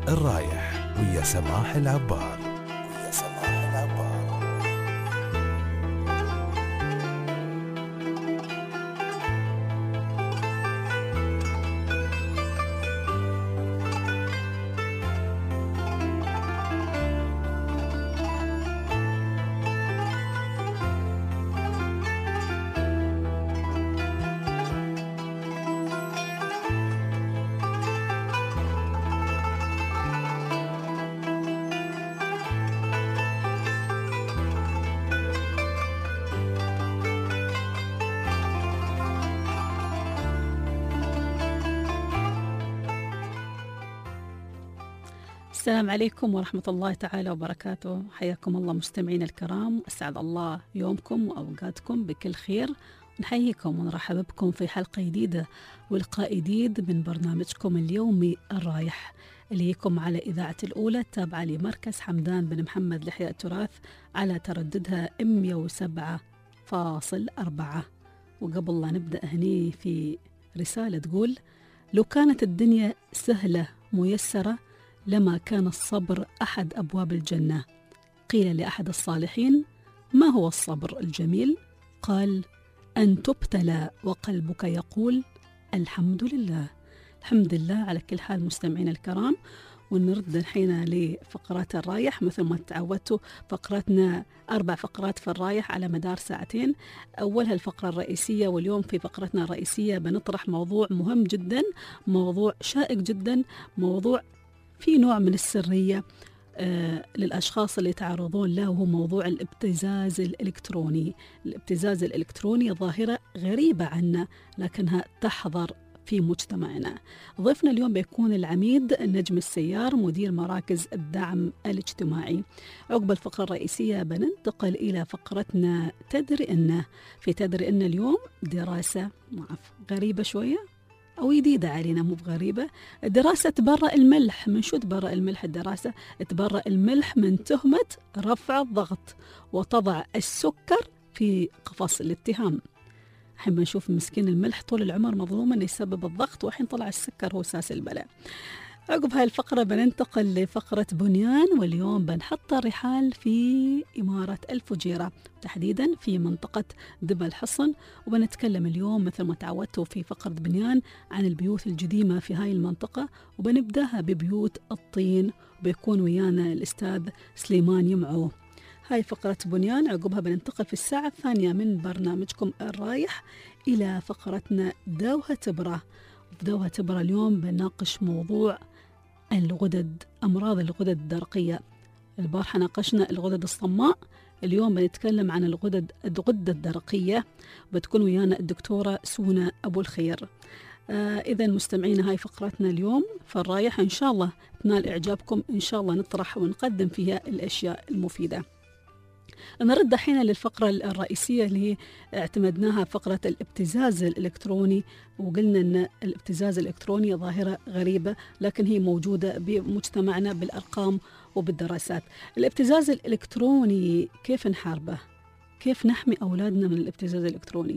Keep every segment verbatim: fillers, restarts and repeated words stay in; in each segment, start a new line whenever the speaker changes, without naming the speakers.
الرايح ويا سماح العبار ويا سماح العبار.
السلام عليكم ورحمة الله تعالى وبركاته. حياكم الله مستمعين الكرام، أسعد الله يومكم وأوقاتكم بكل خير. نحييكم ونرحب بكم في حلقة جديدة ولقاء جديد من برنامجكم اليومي الرايح اللي يكم على إذاعة الأولى التابعة لمركز حمدان بن محمد لإحياء التراث على ترددها مئة وسبعة فاصل أربعة. وقبل لا نبدأ هني في رسالة تقول: لو كانت الدنيا سهلة ميسرة لما كان الصبر أحد أبواب الجنة. قيل لأحد الصالحين: ما هو الصبر الجميل؟ قال: أن تبتلى وقلبك يقول الحمد لله. الحمد لله على كل حال مستمعين الكرام. ونرد الحين لفقرات الرايح مثل ما تعودتوا. فقرتنا أربع فقرات في الرايح على مدار ساعتين. أولها الفقرة الرئيسية، واليوم في فقرتنا الرئيسية بنطرح موضوع مهم جدا، موضوع شائك جدا، موضوع في نوع من السرية آه للأشخاص اللي يتعرضون له، وهو موضوع الابتزاز الإلكتروني. الابتزاز الإلكتروني ظاهرة غريبة عنا لكنها تحضر في مجتمعنا. ضيفنا اليوم بيكون العميد نجم السيار، مدير مراكز الدعم الاجتماعي. عقب الفقرة الرئيسية بننتقل إلى فقرتنا تدري إنه. في تدري إن اليوم دراسة غريبة شوية أو جديدة علينا، مو بغريبة. دراسة تبرأ الملح. من شو تبرأ الملح الدراسة؟ تبرأ الملح من تهمة رفع الضغط وتضع السكر في قفص الاتهام. الحين بنشوف مسكين الملح طول العمر مظلوم أنه يسبب الضغط، وحين طلع السكر هو ساس البلاء. عقب هاي الفقرة بننتقل لفقرة بنيان، واليوم بنحط الرحال في إمارة الفجيرة، تحديدا في منطقة دبا الحصن. وبنتكلم اليوم مثل ما تعودتوا في فقرة بنيان عن البيوت القديمة في هاي المنطقة، وبنبدأها ببيوت الطين، وبيكون ويانا الأستاذ سليمان يمعو. هاي فقرة بنيان. عقبها بننتقل في الساعة الثانية من برنامجكم الرايح إلى فقرتنا دوها تبرة. في دوها تبرة اليوم بنناقش موضوع الغدد، أمراض الغدد الدرقية. البارحة ناقشنا الغدد الصماء، اليوم بنتكلم عن الغدد الغدة الدرقية، بتكون ويانا الدكتورة سونا أبو الخير. آه إذا مستمعين، هاي فقرتنا اليوم فالرايح إن شاء الله تنال إعجابكم، إن شاء الله نطرح ونقدم فيها الأشياء المفيدة. نرد حين للفقرة الرئيسية اللي هي اعتمدناها، فقرة الابتزاز الإلكتروني. وقلنا أن الابتزاز الإلكتروني ظاهرة غريبة لكن هي موجودة بمجتمعنا بالأرقام وبالدراسات. الابتزاز الإلكتروني كيف نحاربه؟ كيف نحمي أولادنا من الابتزاز الإلكتروني؟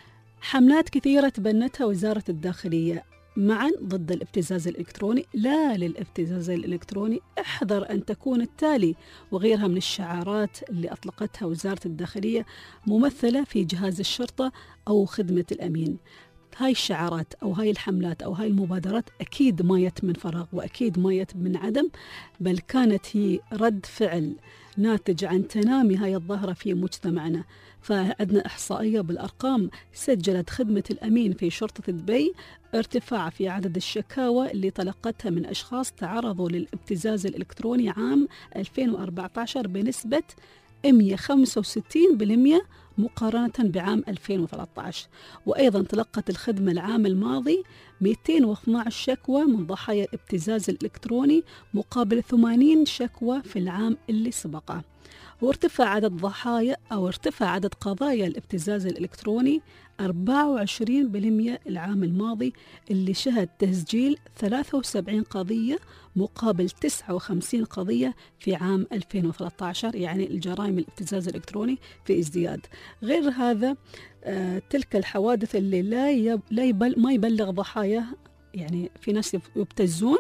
حملات كثيرة تبنتها وزارة الداخلية معا ضد الابتزاز الإلكتروني. لا للابتزاز الإلكتروني، احذر أن تكون التالي، وغيرها من الشعارات اللي أطلقتها وزارة الداخلية ممثلة في جهاز الشرطة أو خدمة الأمين. هاي الشعارات أو هاي الحملات أو هاي المبادرات أكيد ما يت من فراغ، وأكيد ما يت من عدم، بل كانت هي رد فعل ناتج عن تنامي هاي الظاهرة في مجتمعنا. فعندنا إحصائية بالأرقام، سجلت خدمة الأمين في شرطة دبي ارتفاع في عدد الشكاوى اللي تلقتها من أشخاص تعرضوا للابتزاز الإلكتروني عام ألفين وأربعة عشر بنسبة مئة وخمسة وستين بالمئة مقارنة بعام ألفين وثلاثة عشر. وأيضا تلقت الخدمة العام الماضي مئتين واثني عشر شكوى من ضحايا الابتزاز الإلكتروني مقابل ثمانين شكوى في العام اللي سبقه. وارتفع عدد ضحايا أو ارتفع عدد قضايا الابتزاز الإلكتروني أربعة وعشرين بالمئة العام الماضي، اللي شهد تسجيل ثلاثة وسبعين قضية مقابل تسعة وخمسين قضية في عام ألفين وثلاثة عشر. يعني الجرائم الابتزاز الإلكتروني في ازدياد. غير هذا آه تلك الحوادث اللي لا, يب لا يبل ما يبلغ ضحايا، يعني في ناس يبتزون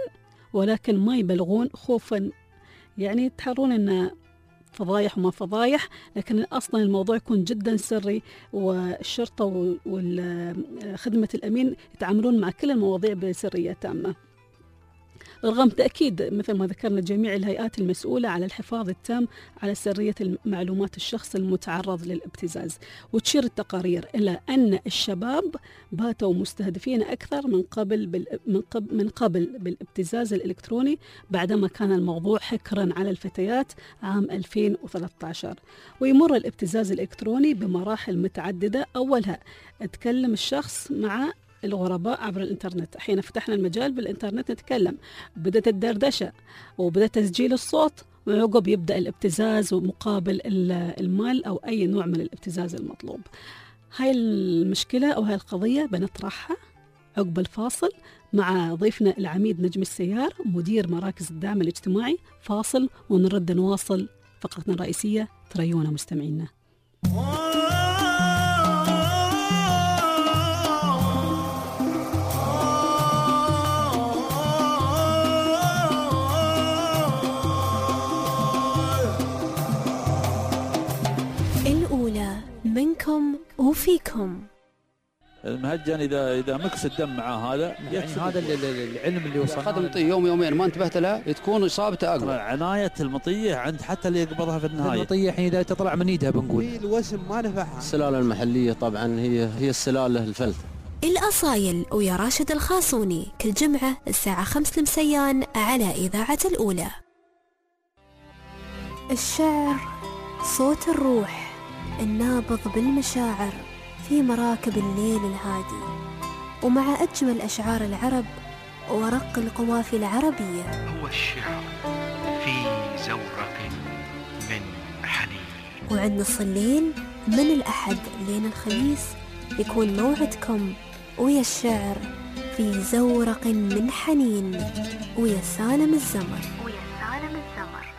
ولكن ما يبلغون خوفا، يعني يتحرون أن فضايح وما فضايح، لكن أصلا الموضوع يكون جدا سري، والشرطة وخدمة الأمين يتعاملون مع كل المواضيع بسرية تامة، رغم تأكيد مثل ما ذكرنا جميع الهيئات المسؤولة على الحفاظ التام على سرية معلومات الشخص المتعرض للابتزاز. وتشير التقارير إلى أن الشباب باتوا مستهدفين أكثر من قبل من قبل من قبل بالابتزاز الإلكتروني، بعدما كان الموضوع حكرا على الفتيات عام ألفين وثلاثة عشر. ويمر الابتزاز الإلكتروني بمراحل متعددة، أولها تكلم الشخص مع الغرباء عبر الإنترنت. حين فتحنا المجال بالإنترنت نتكلم، بدأت الدردشة وبدأ تسجيل الصوت، وعقب يبدأ الابتزاز ومقابل المال أو أي نوع من الابتزاز المطلوب. هاي المشكلة أو هاي القضية بنطرحها عقب الفاصل مع ضيفنا العميد نجم السيار مدير مراكز الدعم الاجتماعي. فاصل ونرد نواصل فقرتنا الرئيسية. تريونا مستمعينا.
منكم وفيكم.
المهجن اذا اذا مكس الدم مع هذا،
يعني هذا العلم اللي وصلنا
اخذ مطيه يوم يومين ما انتبهت لها تكون اصابته اقوى.
عنايه المطيه عند حتى اللي يقبضها في النهايه.
المطيه حين اذا تطلع من ايدها بنقول
الوسم ما نفعها.
السلاله المحليه طبعا هي هي السلاله الفلتة.
الأصايل ويا راشد الخاصوني كل جمعه الساعه خمسة المسيان على اذاعه الاولى. الشعر صوت الروح النابض بالمشاعر في مراكب الليل الهادي، ومع أجمل أشعار العرب ورق القوافي العربية.
هو الشعر في زورق من حنين.
وعند نص الليل من الأحد لين الخميس يكون موعدكم ويا الشعر في زورق من حنين ويا سالم الزمر. ويا سالم الزمر.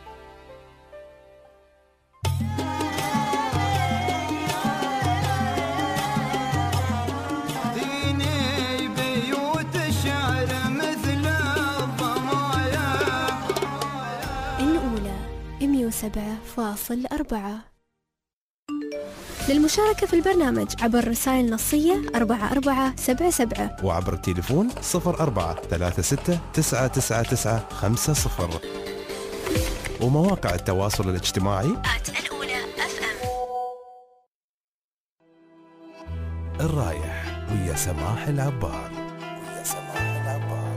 سبعة فاصل أربعة. للمشاركة في البرنامج عبر رسائل نصية أربعة أربعة سبعة سبعة،
وعبر التليفون صفر أربعة ثلاثة ستة تسعة تسعة تسعة خمسة صفر، ومواقع التواصل الاجتماعي
الأولى أف أم.
الرايح ويا سماح العبار. ويا سماح العبار.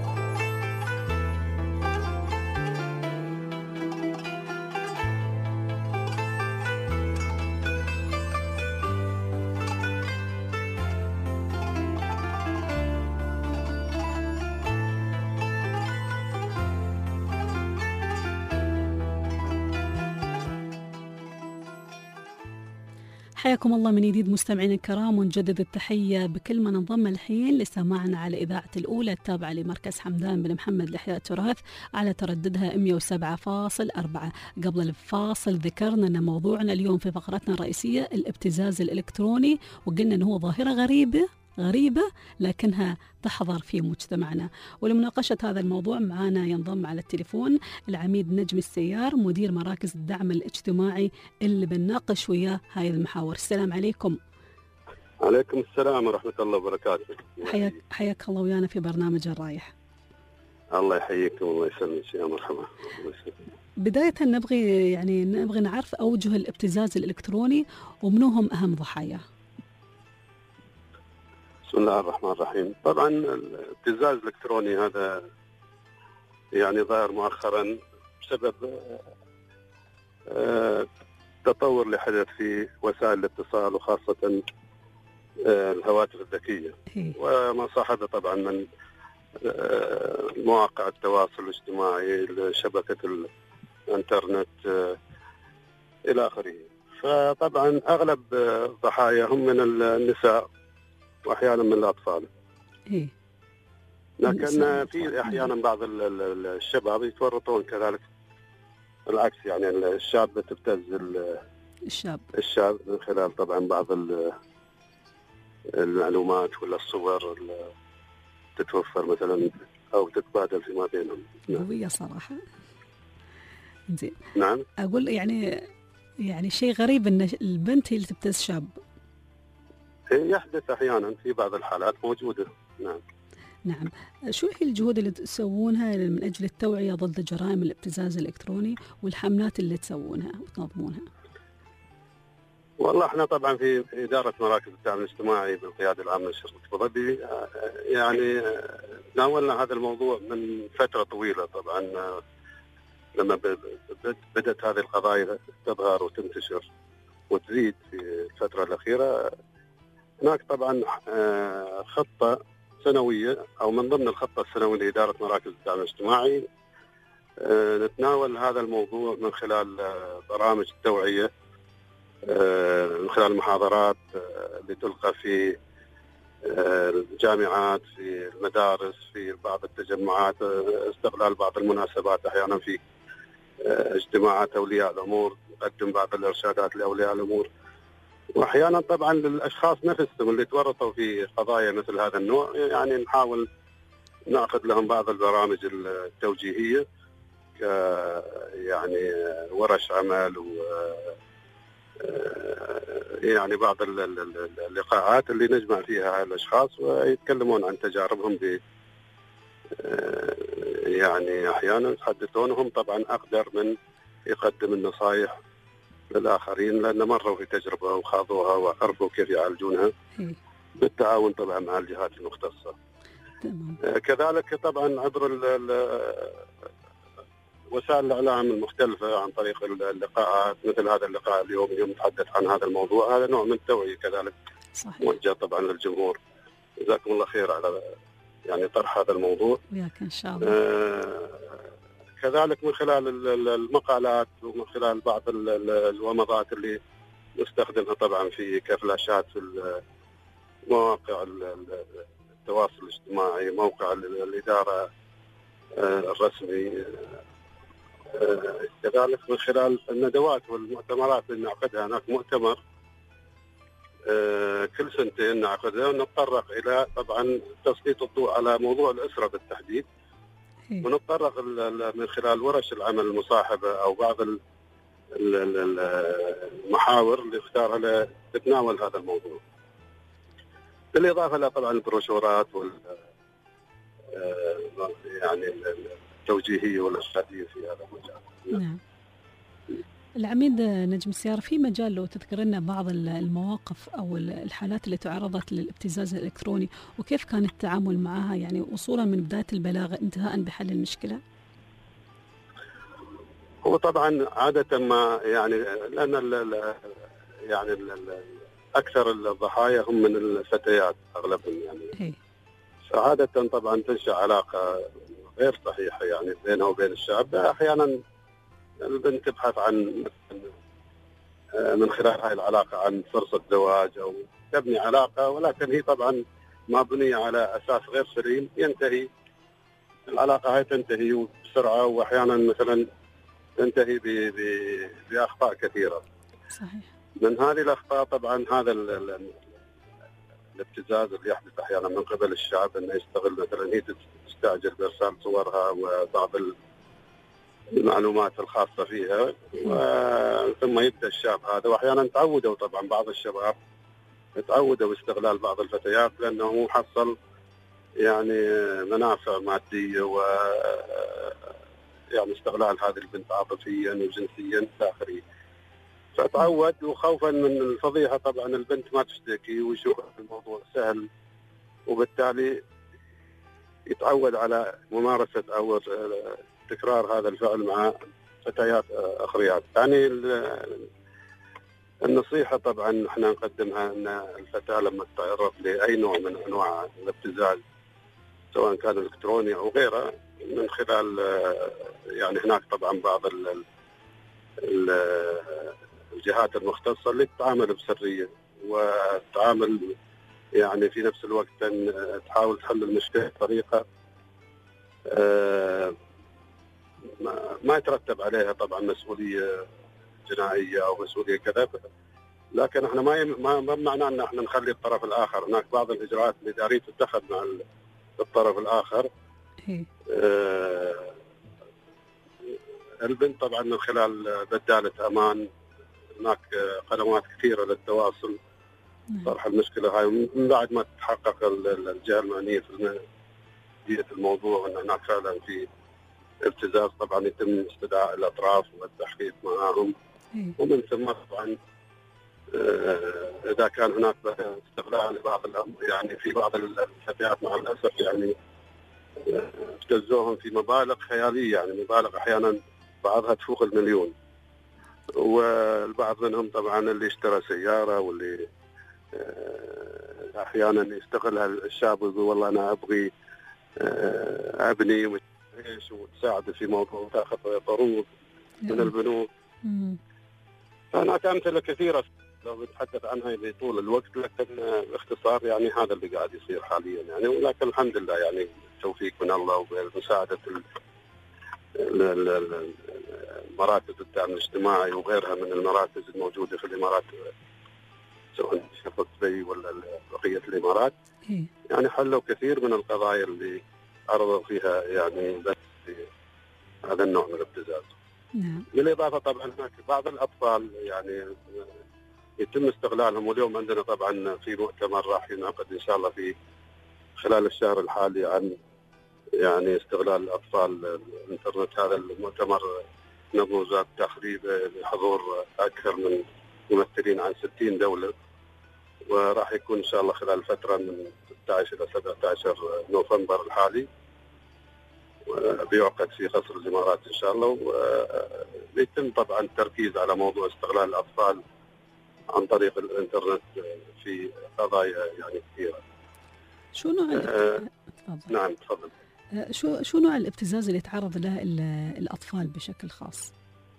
حياكم الله من جديد مستمعين الكرام، ونجدد التحية بكل من انضم الحين لسماعنا على إذاعة الأولى التابعة لمركز حمدان بن محمد لإحياء التراث على ترددها مئة وسبعة فاصل أربعة. قبل الفاصل ذكرنا أن موضوعنا اليوم في فقرتنا الرئيسية الابتزاز الإلكتروني، وقلنا أنه هو ظاهرة غريبة غريبة لكنها تحضر في مجتمعنا. ولمناقشة هذا الموضوع معنا ينضم على التليفون العميد نجم السيار مدير مراكز الدعم الاجتماعي اللي بنناقش وياه هاي المحاور. السلام عليكم.
عليكم السلام ورحمة الله وبركاته.
حياك حياك الله ويانا في برنامج الرايح.
الله يحييكم والله يسلمك. يا مرحبا.
بداية نبغي يعني نبغي نعرف أوجه الابتزاز الإلكتروني ومنهم أهم ضحاياه.
بسم الله الرحمن الرحيم. طبعا الابتزاز الإلكتروني هذا يعني ظاهر مؤخرا بسبب التطور اللي حدث في وسائل الاتصال وخاصة الهواتف الذكية وما صاحبه طبعا من مواقع التواصل الاجتماعي، شبكة الانترنت إلى آخره. فطبعا أغلب ضحاياهم من النساء وأحيانا من الأطفال.
إيه.
لكن في أحيانا بعض الشباب يتورطون كذلك العكس، يعني الشاب تبتز
الشاب
الشاب من خلال طبعا بعض المعلومات ولا الصور اللي تتوفر مثلا أو تتبادل فيما بينهم.
قوية صراحة. زين.
نعم.
أقول يعني يعني شيء غريب إن البنت هي اللي تبتز شاب.
يحدث أحيانا في بعض الحالات موجودة. نعم.
نعم. شو هي الجهود اللي تسوونها من أجل التوعية ضد جرائم الابتزاز الإلكتروني والحملات اللي تسوونها وتنظمونها؟
والله احنا طبعا في إدارة مراكز الدعم الاجتماعي بالقيادة العامة للشرطة أبو ظبي يعني ناولنا هذا الموضوع من فترة طويلة. طبعا لما بدأت هذه القضايا تظهر وتنتشر وتزيد في الفترة الأخيرة، هناك طبعا خطة سنوية أو من ضمن الخطة السنوية لإدارة مراكز الدعم الاجتماعي نتناول هذا الموضوع من خلال برامج التوعية، من خلال محاضرات اللي تلقى في الجامعات، في المدارس، في بعض التجمعات، استغلال بعض المناسبات أحيانا في اجتماعات أولياء الأمور، نقدم بعض الإرشادات لأولياء الأمور، وأحيانا طبعا للأشخاص نفسهم اللي تورطوا في قضايا مثل هذا النوع، يعني نحاول نعقد لهم بعض البرامج التوجيهية ك يعني ورش عمل و يعني بعض اللقاءات اللي نجمع فيها الأشخاص ويتكلمون عن تجاربهم ب يعني أحيانا يحدثونهم طبعا أقدر من يقدم النصائح للآخرين، لأن مروا في تجربة وخاضوها وعرفوا كيف يعالجونها بالتعاون طبعا مع الجهات المختصة. كذلك طبعا عبر وسائل الإعلام المختلفة عن طريق اللقاءات مثل هذا اللقاء اليوم يوم نتحدث عن هذا الموضوع، هذا نوع من التوعية كذلك صحيح. موجه طبعا للجمهور. جزاكم الله خير على يعني طرح هذا الموضوع.
وياك إن شاء الله.
آه كذلك من خلال المقالات ومن خلال بعض الومضات اللي نستخدمها طبعا في كفلاشات في مواقع التواصل الاجتماعي، موقع الإدارة الرسمي، كذلك من خلال الندوات والمؤتمرات اللي نعقدها. هناك مؤتمر كل سنتين نعقدها ونتطرق إلى طبعا تسليط الضوء على موضوع الأسرة بالتحديد، ونتطرق من خلال ورش العمل المصاحبة أو بعض المحاور اللي اختارها لتتناول هذا الموضوع، بالإضافة إلى طبعا البروشورات وال يعني التوجيهية والإرشادية في هذا المجال.
نعم. العميد نجم السيار، في مجال لو تذكر لنا بعض المواقف أو الحالات اللي تعرضت للابتزاز الإلكتروني وكيف كان التعامل معها، يعني وصولا من بداية البلاغ انتهاء بحل المشكلة؟
هو طبعا عادة ما يعني لأن ال يعني ال أكثر الضحايا هم من الفتيات أغلبهم يعني هي. فعادة طبعا تنشأ علاقة غير صحيحة يعني بينها وبين الشاب. أحيانا البنت تبحث عن من خلال هاي العلاقة عن فرصة زواج أو تبني علاقة، ولكن هي طبعا ما بنية على أساس غير سليم، ينتهي العلاقة هاي تنتهي بسرعة، وأحيانا مثلا تنتهي بأخطاء كثيرة.
صحيح.
من هذه الأخطاء طبعا هذا الابتزاز اللي يحدث أحيانا من قبل الشعب، أنه يستغل مثلا هي تستعجل بإرسال صورها وبعض المعلومات الخاصة فيها، ثم يبدأ الشاب هذا، وأحيانا تعودوا طبعا بعض الشباب تعودوا استغلال بعض الفتيات لأنه حصل يعني منافع مادية و يعني استغلال هذه البنت عاطفيا وجنسيا داخليا، فتعود وخوفا من الفضيحة طبعا البنت ما تشتكي ويشوف الموضوع سهل، وبالتالي يتعود على ممارسة أو تكرار هذا الفعل مع فتيات أخريات. يعني النصيحة طبعا احنا نقدمها أن الفتاة لما تتعرض لأي نوع من أنواع الابتزاز سواء كان إلكتروني أو غيره، من خلال يعني هناك طبعا بعض ال ال الجهات المختصة اللي تتعامل بسرية وتتعامل يعني في نفس الوقت أن تحاول تحل المشكلة بطريقة ما يترتب عليها طبعا مسؤولية جنائية أو مسؤولية كذا، لكن احنا ما ما معناه أن احنا نخلي الطرف الآخر. هناك بعض الإجراءات الإدارية تتخذ مع الطرف الآخر
هي.
آه، البنت طبعا من خلال بدالة أمان، هناك قنوات كثيرة للتواصل. صراحة المشكلة هاي من بعد ما تتحقق الجهة المعنية في الموضوع أن هناك فعلا في ابتزاز، طبعا يتم استدعاء الأطراف والتحقيق معهم، ومن ثم طبعا إذا كان هناك استغلال لبعض الأمر، يعني في بعض الفتيات مع الأسف يعني ابتزوهم في مبالغ خيالية، يعني مبالغ أحيانا بعضها تفوق المليون. والبعض منهم طبعا اللي اشترى سيارة، واللي أحيانا يستغلها الشاب ويقول والله أنا أبغي أبني وإيش وتساعد في موضوع وتأخذ قروض من البنوك. هناك أمثلة كثيرة لو نتحدث عنها لطول الوقت، لكن باختصار يعني هذا اللي قاعد يصير حاليا يعني. ولكن الحمد لله يعني توفيق من الله وبمساعدة المراكز الدعم الاجتماعي وغيرها من المراكز الموجودة في الإمارات، سواء شرطة دبي ولا بقية الإمارات، يعني حلوا كثير من القضايا اللي عرضوا فيها يعني بس هذا النوع من الابتزاز.
نعم.
بالإضافة طبعا هناك بعض الأطفال يعني يتم استغلالهم، واليوم عندنا طبعا في مؤتمر راح ينعقد إن شاء الله في خلال الشهر الحالي عن يعني استغلال الأطفال الإنترنت. هذا المؤتمر نظم وزارة التخريب بحضور أكثر من ممثلين عن ستين دولة، وراح يكون إن شاء الله خلال فترة من ستة عشر إلى سبعة عشر نوفمبر الحالي، وبيعقد في قصر الإمارات إن شاء الله. وبيتم طبعا التركيز على موضوع استغلال الأطفال عن طريق الإنترنت في قضايا يعني كثيرة.
شو نوع
آه نعم تفضل.
شو شو نوع الابتزاز اللي يتعرض له الأطفال بشكل خاص؟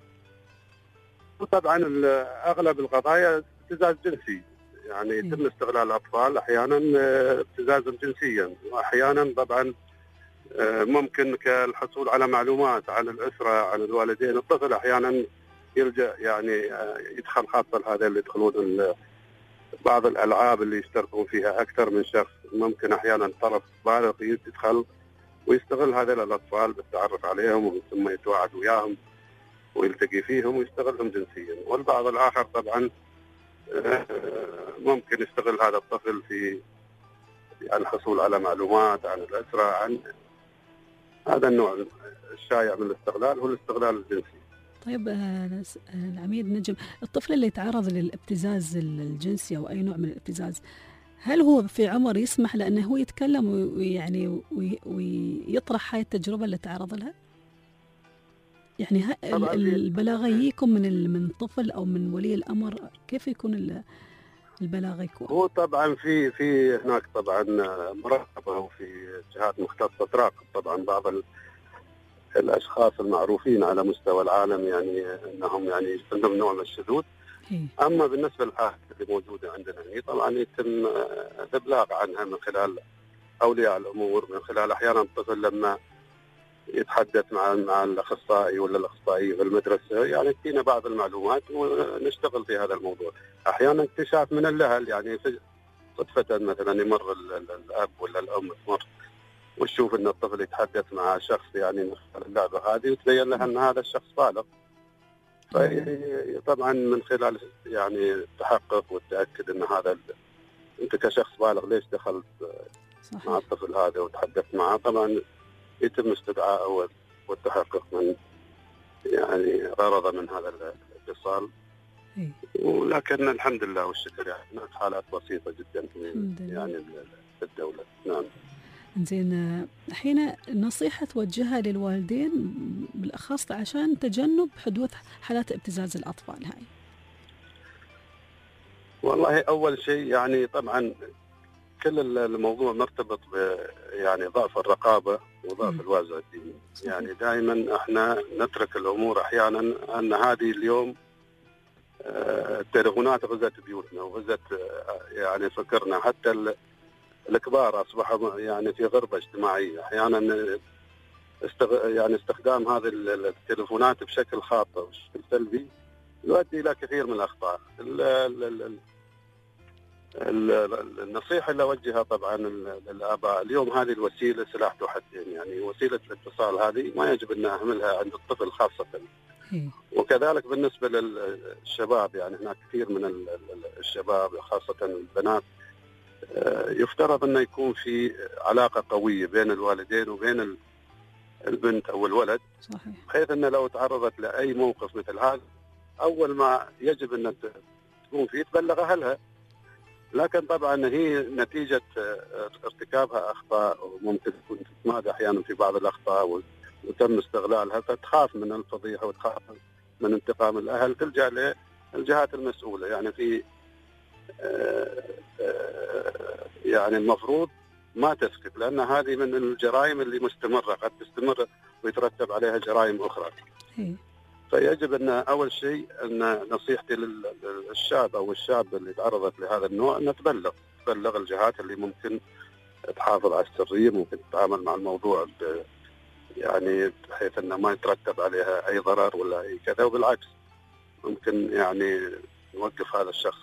طبعا أغلب القضايا ابتزاز جنسي، يعني يتم استغلال الأطفال أحيانا ابتزازا جنسيا، وأحيانا طبعا ممكن كالحصول على معلومات عن الأسرة عن الوالدين. الطفل أحيانا يلجأ يعني يدخل، خاصة هذا اللي يدخلون بعض الألعاب اللي يشتركون فيها أكثر من شخص، ممكن أحيانا طرف بالغ يدخل ويستغل هذول الأطفال بالتعرف عليهم ومن ثم يتواعد وياهم ويلتقي فيهم ويستغلهم جنسيا. والبعض الآخر طبعا ممكن يستغل هذا الطفل في الحصول على معلومات عن الأسرة. عن هذا النوع الشائع من الاستغلال هو الاستغلال الجنسي.
طيب العميد نجم، الطفل اللي يتعرض للابتزاز الجنسي أو أي نوع من الابتزاز، هل هو في عمر يسمح له أنه هو يتكلم ويعني ويطرح هاي التجربة اللي تعرض لها؟ يعني البلاغ يجيكم من من طفل أو من ولي الأمر، كيف يكون البلاغ يكون؟
هو طبعا في في هناك طبعا مراقبة وفي جهات مختصة تراقب طبعا بعض الأشخاص المعروفين على مستوى العالم، يعني أنهم يعني عندهم نوع من الشذوذ. أما بالنسبة للحالات اللي موجودة عندنا هنا طبعا يتم الإبلاغ عنها من خلال أولياء الأمور، من خلال أحيانا الطفل لما يتحدث مع مع الأخصائي ولا الأخصائية في المدرسة يعني تجينا بعض المعلومات ونشتغل في هذا الموضوع. أحيانا اكتشاف من الأهل، يعني صدفة مثلا يمر الأب ولا الأم تمر وتشوف أن الطفل يتحدث مع شخص يعني من خلال اللعبة هذه، وتبين لها أن هذا الشخص بالغ. طبعا من خلال يعني التحقق والتأكد أن هذا أنت كشخص بالغ ليش دخلت صحيح مع الطفل هذا وتحدثت معه، طبعا يتم استدعاءه والتحقق من يعني غرض من هذا الاتصال. ولكن الحمد لله والشكر يعني هناك حالات بسيطة جدا يعني في الدولة. نعم.
زين، حين نصيحة توجهها للوالدين بالأخص عشان تجنب حدوث حالات ابتزاز الأطفال هاي؟
والله أول شيء يعني طبعا كل الموضوع مرتبط ب يعني ضعف الرقابة وضعف م. الوازع الديني. يعني دائما احنا نترك الأمور أحيانا، أن هذه اليوم التليفونات غزت بيوتنا وغزت يعني فكرنا، حتى الكبار أصبحوا يعني في غربة اجتماعية. أحيانا استغ... يعني استخدام هذه التليفونات بشكل خاطئ وبشكل سلبي يؤدي إلى كثير من الأخطاء. ال... ال... ال... النصيحة اللي أوجهها طبعا للآباء اليوم، هذه الوسيلة سلاح ذو حدين، يعني وسيلة الاتصال هذه ما يجب أن أهملها عند الطفل خاصة. وكذلك بالنسبة للشباب، يعني هناك كثير من الشباب خاصة البنات يفترض أن يكون في علاقة قوية بين الوالدين وبين البنت أو الولد، صحيح. بحيث أن لو تعرضت لأي موقف مثل هذا أول ما يجب أن تكون فيه تبلغ أهلها. لكن طبعا هي نتيجة ارتكابها أخطاء وممكن تكون تتمادى أحيانا في بعض الأخطاء وتم استغلالها، فتخاف من الفضيحة وتخاف من انتقام الأهل، تلجأ للجهات المسؤولة. يعني في يعني المفروض ما تسكت، لأن هذه من الجرائم اللي مستمرة، قد تستمر ويترتب عليها جرائم أخرى. فيجب أن أول شيء أن نصيحتي للشاب أو الشاب اللي تعرضت لهذا النوع أن تبلغ تبلغ الجهات اللي ممكن تحافظ على السرية، ممكن تتعامل مع الموضوع يعني بحيث أنه ما يترتب عليها أي ضرر ولا أي كذا، وبالعكس ممكن يعني نوقف هذا الشخص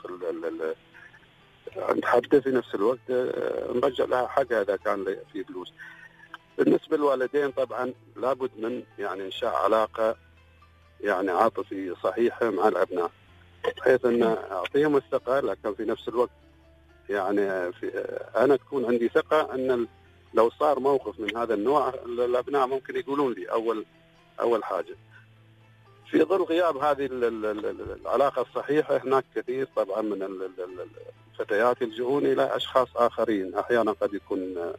عند حده، في نفس الوقت نرجع لها حقها إذا كان في فلوس. بالنسبة للوالدين طبعا لابد من يعني إنشاء علاقة يعني عاطفي صحيحة مع الأبناء، بحيث أن أعطيهم الثقة، لكن في نفس الوقت يعني في أنا تكون عندي ثقة أن لو صار موقف من هذا النوع الأبناء ممكن يقولون لي أول أول حاجة. في ظل غياب هذه العلاقة الصحيحة هناك كثير طبعا من الفتيات يلجؤون إلى أشخاص آخرين، أحيانا قد يكون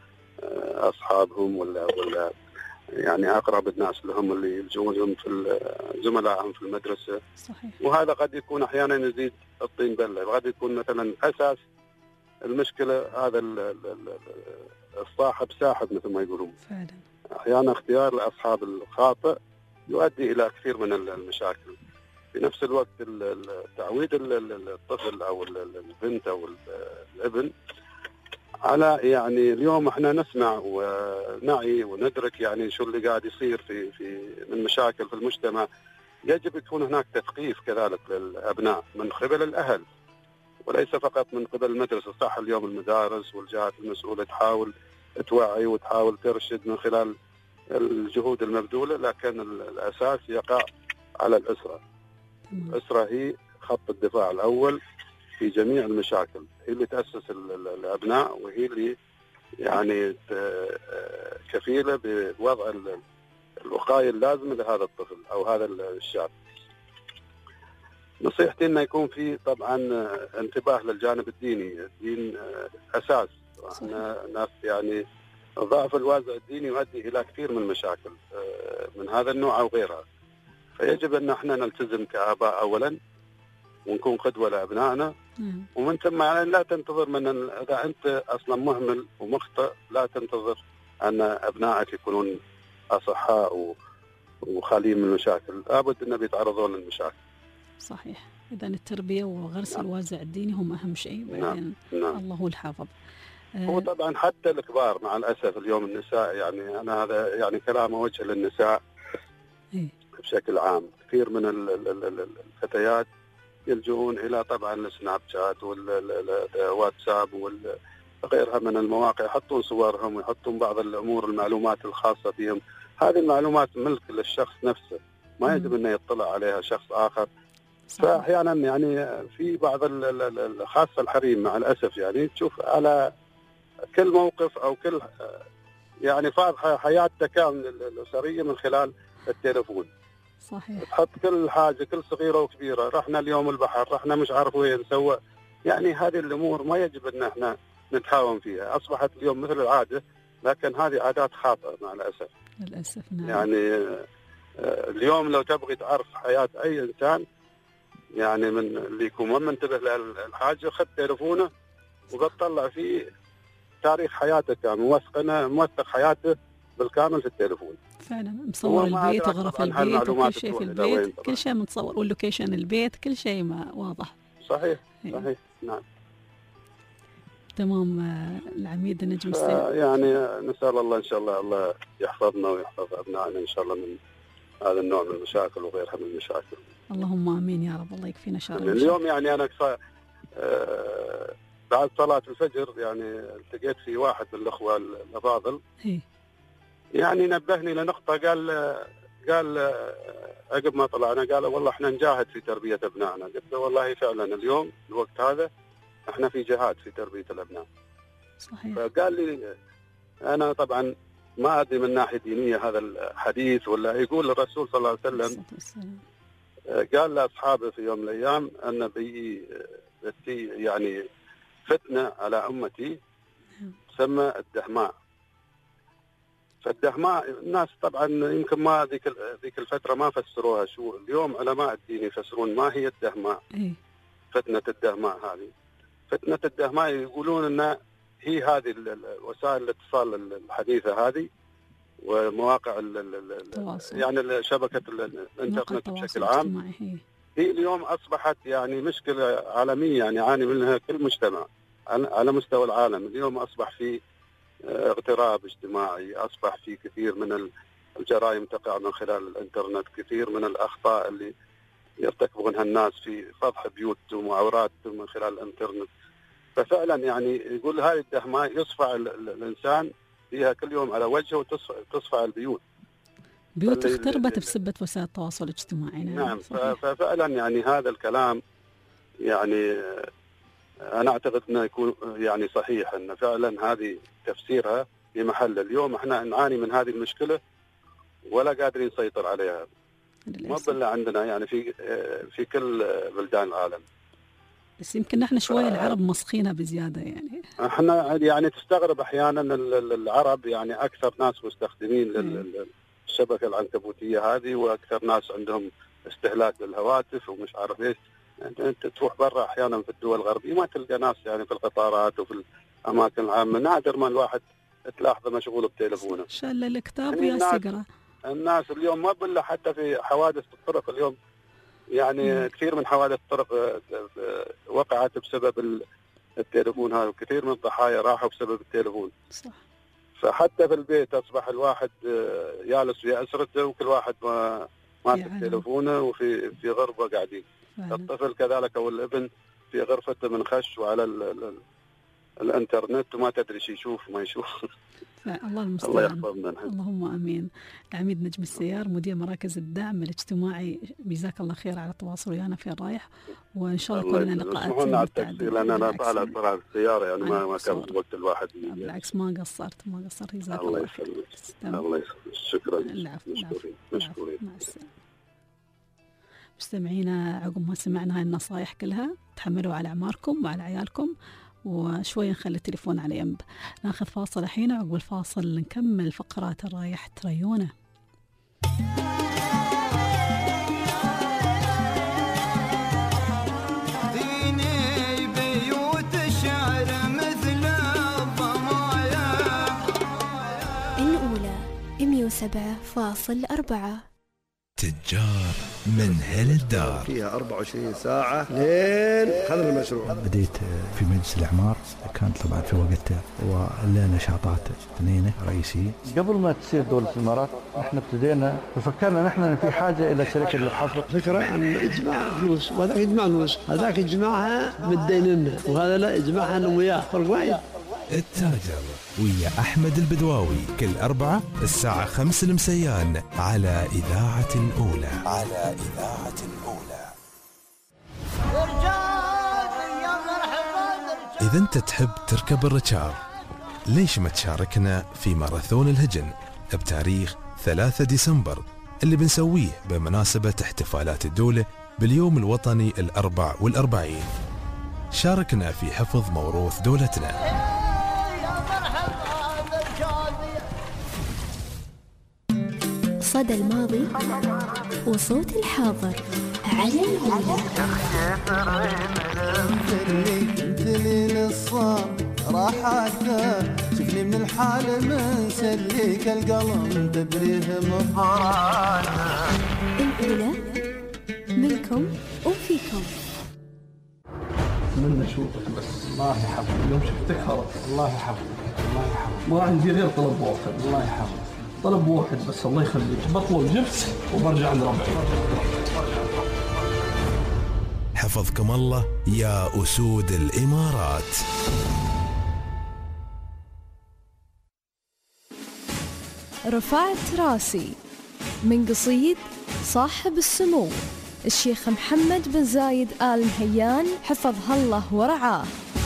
أصحابهم ولا ولا يعني أقرب الناس لهم اللي يلجؤونهم في زملائهم في المدرسة. صحيح. وهذا قد يكون أحيانا يزيد الطين بلة، وقد يكون مثلا أساس المشكلة هذا الصاحب ساحب مثل ما يقولون. فعلا. أحيانا اختيار الأصحاب الخاطئ يؤدي إلى كثير من المشاكل. في نفس الوقت تعويد الطفل أو البنت أو الابن على يعني اليوم احنا نسمع ونعي وندرك يعني شو اللي قاعد يصير في في من مشاكل في المجتمع. يجب يكون هناك تثقيف كذلك للأبناء من قبل الأهل وليس فقط من قبل المدرسة. صح اليوم المدارس والجهات المسؤولة تحاول توعي وتحاول ترشد من خلال الجهود المبذولة، لكن الأساس يقع على الأسرة. الأسرة هي خط الدفاع الأول في جميع المشاكل، هي اللي تأسس الأبناء وهي اللي يعني كفيلة بوضع الوقاية اللازمة لهذا الطفل أو هذا الشاب. نصيحتي أنه يكون في طبعا انتباه للجانب الديني. الدين أساس، احنا ناس يعني ضعف الوازع الديني يؤدي إلى كثير من المشاكل من هذا النوع أو غيرها. فيجب أن احنا نلتزم كآباء أولا ونكون قدوة لأبنائنا، ومن ثم يعني لا تنتظر من إذا أنت أصلا مهمل ومخطئ لا تنتظر أن أبنائك يكونون أصحاء وخاليين من المشاكل، لابد أن بيتعرضون للمشاكل.
صحيح. إذا التربية وغرس نعم. الوازع الديني هم أهم شيء، بعدين نعم. الله هو الحافظ.
هو طبعا حتى الكبار مع الأسف اليوم النساء، يعني أنا هذا يعني كلام أوجه للنساء إيه؟ بشكل عام. كثير من الفتيات يلجؤون إلى طبعا السناب شات والواتساب وغيرها من المواقع، يحطون صورهم ويحطون بعض الأمور المعلومات الخاصة بهم. هذه المعلومات ملك للشخص نفسه، ما يجب أن يطلع عليها شخص آخر. فأحيانا يعني في بعض خاصة الحريم مع الأسف يعني تشوف على كل موقف أو كل يعني فاض حياتك كاملة الأسرية من خلال التليفون.
صحيح.
تحط كل حاجة كل صغيرة وكبيرة، رحنا اليوم البحر، رحنا مش عارف وين سوى. يعني هذه الأمور ما يجب أن احنا نتهاون فيها، أصبحت اليوم مثل العادة، لكن هذه عادات خاطئة مع الأسف.
للأسف نعم.
يعني اليوم لو تبغي تعرف حياة أي إنسان يعني من اللي يكون ما منتبه للحاجة، خذ تليفونه وبتطلع فيه تاريخ حياته كامل، موثق موثق حياته بالكامل في التليفون.
فعلا مصور البيت وغرف البيت وكل شيء في البيت، كل شيء متصور، واللوكيشن البيت كل شيء ما واضح.
صحيح صحيح نعم.
تمام. العميد النجم السيد
يعني نسأل الله إن شاء الله الله يحفظنا ويحفظ أبنائنا إن شاء الله من هذا النوع من المشاكل وغيرها من المشاكل.
اللهم آمين يا رب. الله يكفينا شر.
اليوم يعني أنا بعد صلاة الفجر يعني التقيت في واحد من الأخوة الأفاضل يعني نبهني لنقطة. قال قال عقب ما طلعنا قال والله احنا نجاهد في تربية أبنائنا. قلت له والله فعلا اليوم الوقت هذا احنا في جهاد في تربية الأبناء.
صحيح.
فقال لي أنا طبعا ما أدري من ناحية دينية هذا الحديث ولا يقول الرسول صلى الله عليه وسلم قال لأصحابه في يوم من الأيام أن بي يعني فتنة على أمتي تسمى الدهماء. فالدهماء الناس طبعا يمكن ما ذيك ذيك الفترة ما فسروها شو. اليوم علماء الدين يفسرون ما هي الدهماء. فتنة الدهماء هذه فتنة الدهماء يقولون أن هي هذه وسائل الاتصال الحديثة هذه ومواقع يعني شبكة الانترنت بشكل عام هي اليوم أصبحت يعني مشكلة عالمية يعني يعاني منها كل مجتمع على مستوى العالم. اليوم أصبح في اغتراب اجتماعي، أصبح في كثير من الجرائم تقع من خلال الانترنت، كثير من الأخطاء اللي يرتكبونها الناس في فضح بيوتهم وعوراتهم من خلال الانترنت. ففعلا يعني يقول هاي الدهماء يصفع الإنسان فيها كل يوم على وجهه وتصفع البيوت.
بيوت اختربت بسبة وسائل التواصل الاجتماعي.
نعم. ففعلا يعني هذا الكلام يعني أنا أعتقد أنه يكون يعني صحيح أن فعلا هذه تفسيرها في محل. اليوم احنا نعاني من هذه المشكلة ولا قادرين نسيطر عليها. ما بلا عندنا يعني في في كل بلدان العالم.
بس يمكن احنا شوية العرب مسخينها بزيادة يعني.
احنا يعني تستغرب احيانا العرب يعني اكثر ناس مستخدمين للشبكة العنكبوتية هذه واكثر ناس عندهم استهلاك للهواتف ومش عارف ايش. انت تروح برا احيانا في الدول الغربية ما تلقى ناس يعني في القطارات وفي الاماكن العامة نادر ما الواحد تلاحظه مشغول بتليفونه.
شال الكتاب ويا السيجارة.
الناس اليوم ما بلا حتى في حوادث الطرق اليوم يعني مم. كثير من حوادث الطرق وقعت بسبب التليفون هذا وكثير من الضحايا راحوا بسبب التليفون.
صح.
فحتى في البيت أصبح الواحد جالس في أسرته وكل واحد ما ماسك تليفونه وفي في غرفة قاعدين. فعلا. الطفل كذلك أو الابن في غرفته من خش وعلى ال ال الانترنت وما تدري شو يشوف ما يشوف.
الله المستعان.
الله يحفظنا.
اللهم امين. العميد نجم السيار مدير مراكز الدعم الاجتماعي، جزاك الله خير على التواصل ويانا في الرايح، وان شاء الله يكون لنا لقاءات.
اسمحوا على التقصير لان انا طالع طلع السياره يعني ما ما كان وقت الواحد.
بالعكس ما قصرت ما قصرت جزاك
الله, الله خير. الله يسلمك. شكرا.
العفو.
مشكورين مشكورين.
مع السلامه. مستمعينا عقب ما سمعنا هاي النصائح كلها تحملوا على اعماركم وعلى عيالكم وشوية نخلي التليفون على جنب. ناخذ فاصل الحين، عقب الفاصل نكمل فقرات الرايح تريونه.
ديني بيوت الشعر مثل الضمايا.
الأولى مئة وسبعة فاصلة أربعة.
تجار من هل الدار
فيها أربعة وعشرين ساعة لين خذ المشروع.
بديت في مجلس الإعمار، كانت طبعا في وقتها ولنا نشاطات اثنين رئيسية.
قبل ما تصير دولة الإمارات احنا ابتدينا ففكرنا نحن في حاجة إلى شركة للحفر.
فكرة عن إجماع فلوس وهذاك يجمع فلوس، هذاك يجمعها متديننا وهذا لا يجمعها أنا وياه، فرق واحد.
التاجر ويا أحمد البدواوي كل أربعة الساعة خمس المسيان على إذاعة الأولى. على إذاعة الأولى. إذا أنت تحب تركب الركاب ليش ما تشاركنا في ماراثون الهجن بتاريخ ثلاثة ديسمبر اللي بنسويه بمناسبة احتفالات الدولة باليوم الوطني الأربع والأربعين. شاركنا في حفظ موروث دولتنا.
صدى الماضي وصوت الحاضر على الأولى.
دليل الصام راحته شفني من الحال من سليك القلم تبريه مفرانا.
الأولى منكم وفيكم.
من نشوفك بس الله يحفظك. يوم شفتك خلاص الله يحفظك. الله يحفظك. ما عندي غير طلب واحد. الله يحفظك. طلب واحد بس الله يخليك، بطلب جبس وبرجع عند ربعي.
حفظكم الله يا أسود الإمارات.
رفعت راسي من قصيد صاحب السمو الشيخ محمد بن زايد آل نهيان حفظها الله ورعاه.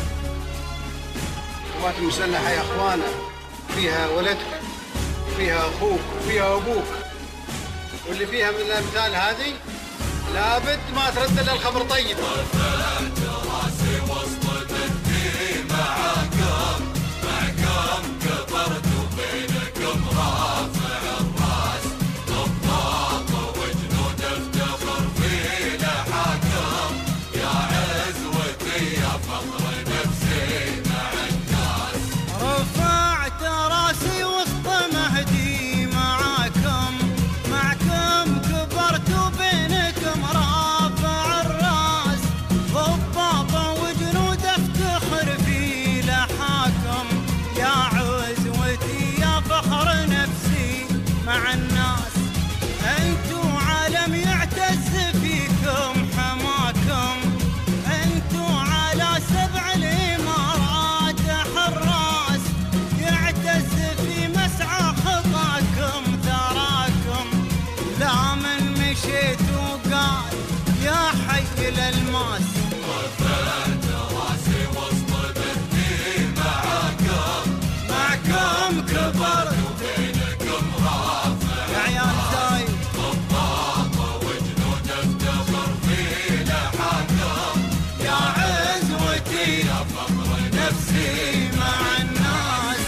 القوات المسلحة يا أخوانا فيها ولدك فيها أخوك وفيها أبوك، واللي فيها من الأمثال هذه لابد ما ترد إلا الخبر طيب.
رفعت راسي وسط بدي معاكم معكم كبرت وبينكم رافع الراس، ضباط وجنود افتخر في لحاكم يا عزوتي يا فخر نفسي مع الناس.
رفعت راسي وسط مهدي معاكم معكم كبرت وبينكم رافع الراس، ضباط وجنود افتخر في لحاكم يا عزوتي يا فخر نفسي مع الناس. انتو عالم يعتز فيكم حماكم، انتو على سبع الامارات حراس، يعتز في مسعى خطاكم ثراكم. لا من مشيت وقال يا حي الالماس.
رفعت راسي وسط بدي معاكم
معكم كبرت
وبينكم رافع
يا عيال زايد،
ضباط وجنود افتخر في لحاكم
يا عزوتي
يا فخر
نفسي مع الناس.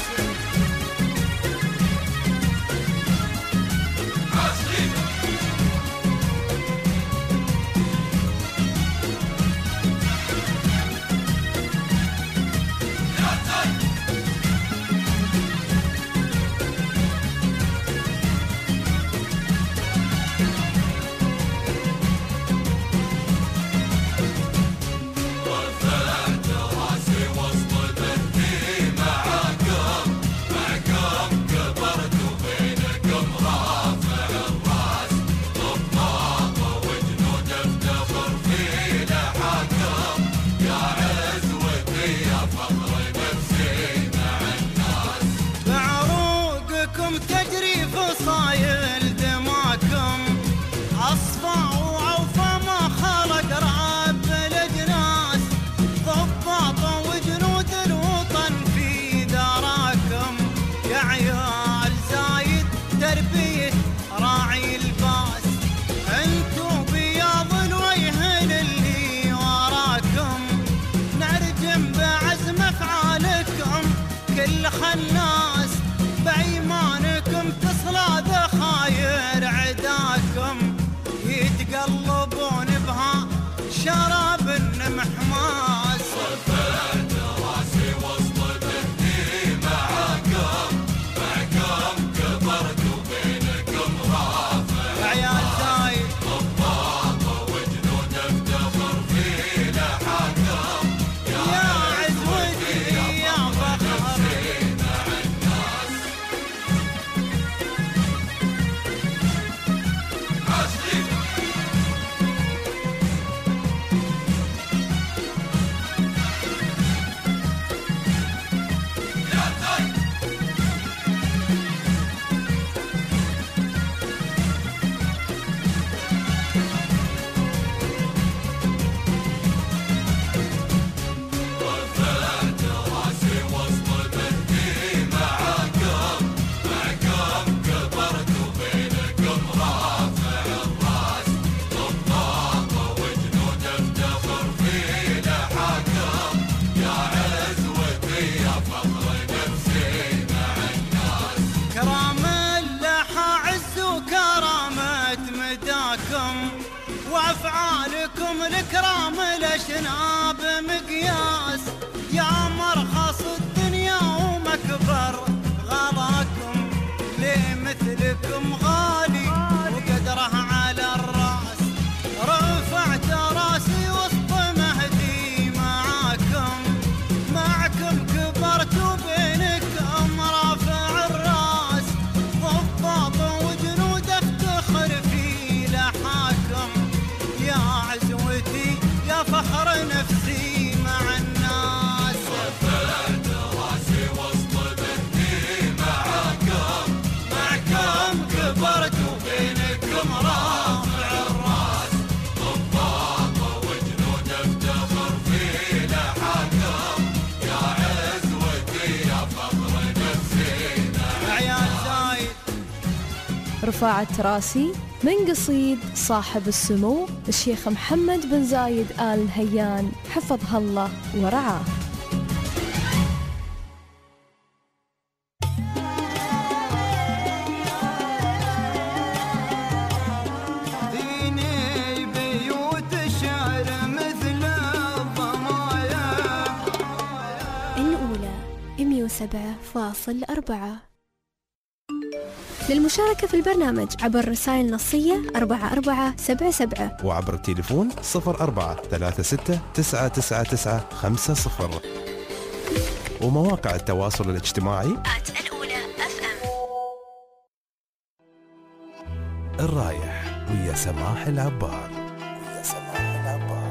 رفعت راسي وسط بدي معاكم معكم كبرت وبينكم رافع الراس، ضباط وجنود افتخر في لحاكم يا عزوتي يا فخر نفسي مع الناس.
بعروقكم تجري فصايل دماكم، أصفى وأوفى ما خلق رب الأجناس، ضباط وجنود الوطن في داراكم يا عيال زايد تربية راعي الباس. انتو بياض الويهن اللي وراكم، نرجم بعزم افعالكم كل خناس، بأيمانكم تصلى ذخاير عداكم، يتقلبون بها شراب محماس.
رفعت راسي وسط بدي معاكم معكم كبرت وبينكم رافع
يا عيال زايد،
ضباط وجنود افتخر في لحاكم
يا عزوتي يا فخر
مع الناس. رفعت راسي وسط بدي معاكم معكم كبرت وبينكم رافع الراس، ضباط وجنود افتخر في لحاكم يا عزوتي يا فخر نفسي مع الناس.
كرام اللحى عز وكرامة مداكم، وأفعالكم الكرام الأشناب مقياس، يا مرخص الدنيا ومكبر غلاكم، ليه مثلكم غالي وقدره على الراس. رفعت راسي وسط مهدي معاكم معكم كبرت وبينكم رافع الراس، ضباط وجنود افتخر في لحاكم يا عزوتي يا
قم رافع الراس ضباط وجنود افتخر فينا حكم يا عزوتي يا فخر نفسينا
عيال زايد.
رفعت راسي من قصيد صاحب السمو الشيخ محمد بن زايد آل نهيان حفظه الله ورعاه.
ديني بيوت الشعر مثل الضمايا.
الأولى مئة وسبعة فاصل أربعة. للمشاركة في البرنامج عبر رسائل نصية أربعة أربعة سبعة سبعة
وعبر التليفون صفر أربعة ثلاثة ستة تسعة تسعة تسعة خمسة صفر ومواقع التواصل الاجتماعي
الأولى أف أم.
الرايح ويا سماح العبار ويا سماح العبار.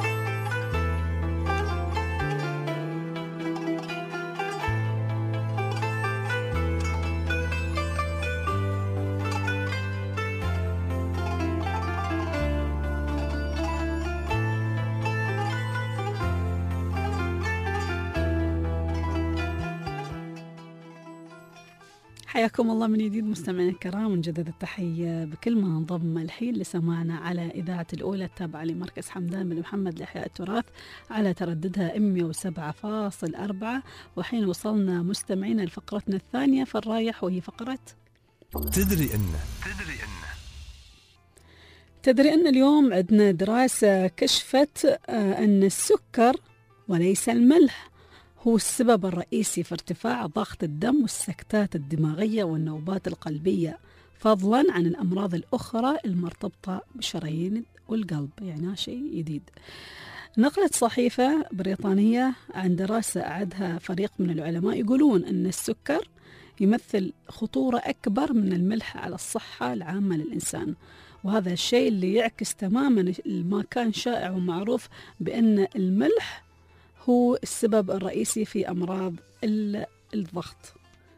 حياكم الله من جديد مستمعينا الكرام، ونجدد التحية بكل ما انضم الحين لسماعنا على إذاعة الأولى التابعة لمركز حمدان بن محمد لإحياء التراث على ترددها مئة وسبعة فاصل أربعة. وحين وصلنا مستمعينا لفقرتنا الثانية في الرايح، وهي فقرة
تدري إن
تدري إن تدري إن اليوم عندنا دراسة كشفت أن السكر وليس الملح هو السبب الرئيسي في ارتفاع ضغط الدم والسكتات الدماغية والنوبات القلبية، فضلا عن الأمراض الأخرى المرتبطة بالشرايين والقلب. يعني شيء جديد. نقلت صحيفة بريطانية عن دراسة أعدها فريق من العلماء يقولون أن السكر يمثل خطورة أكبر من الملح على الصحة العامة للإنسان، وهذا الشيء اللي يعكس تماما ما كان شائع ومعروف بأن الملح هو السبب الرئيسي في أمراض الضغط.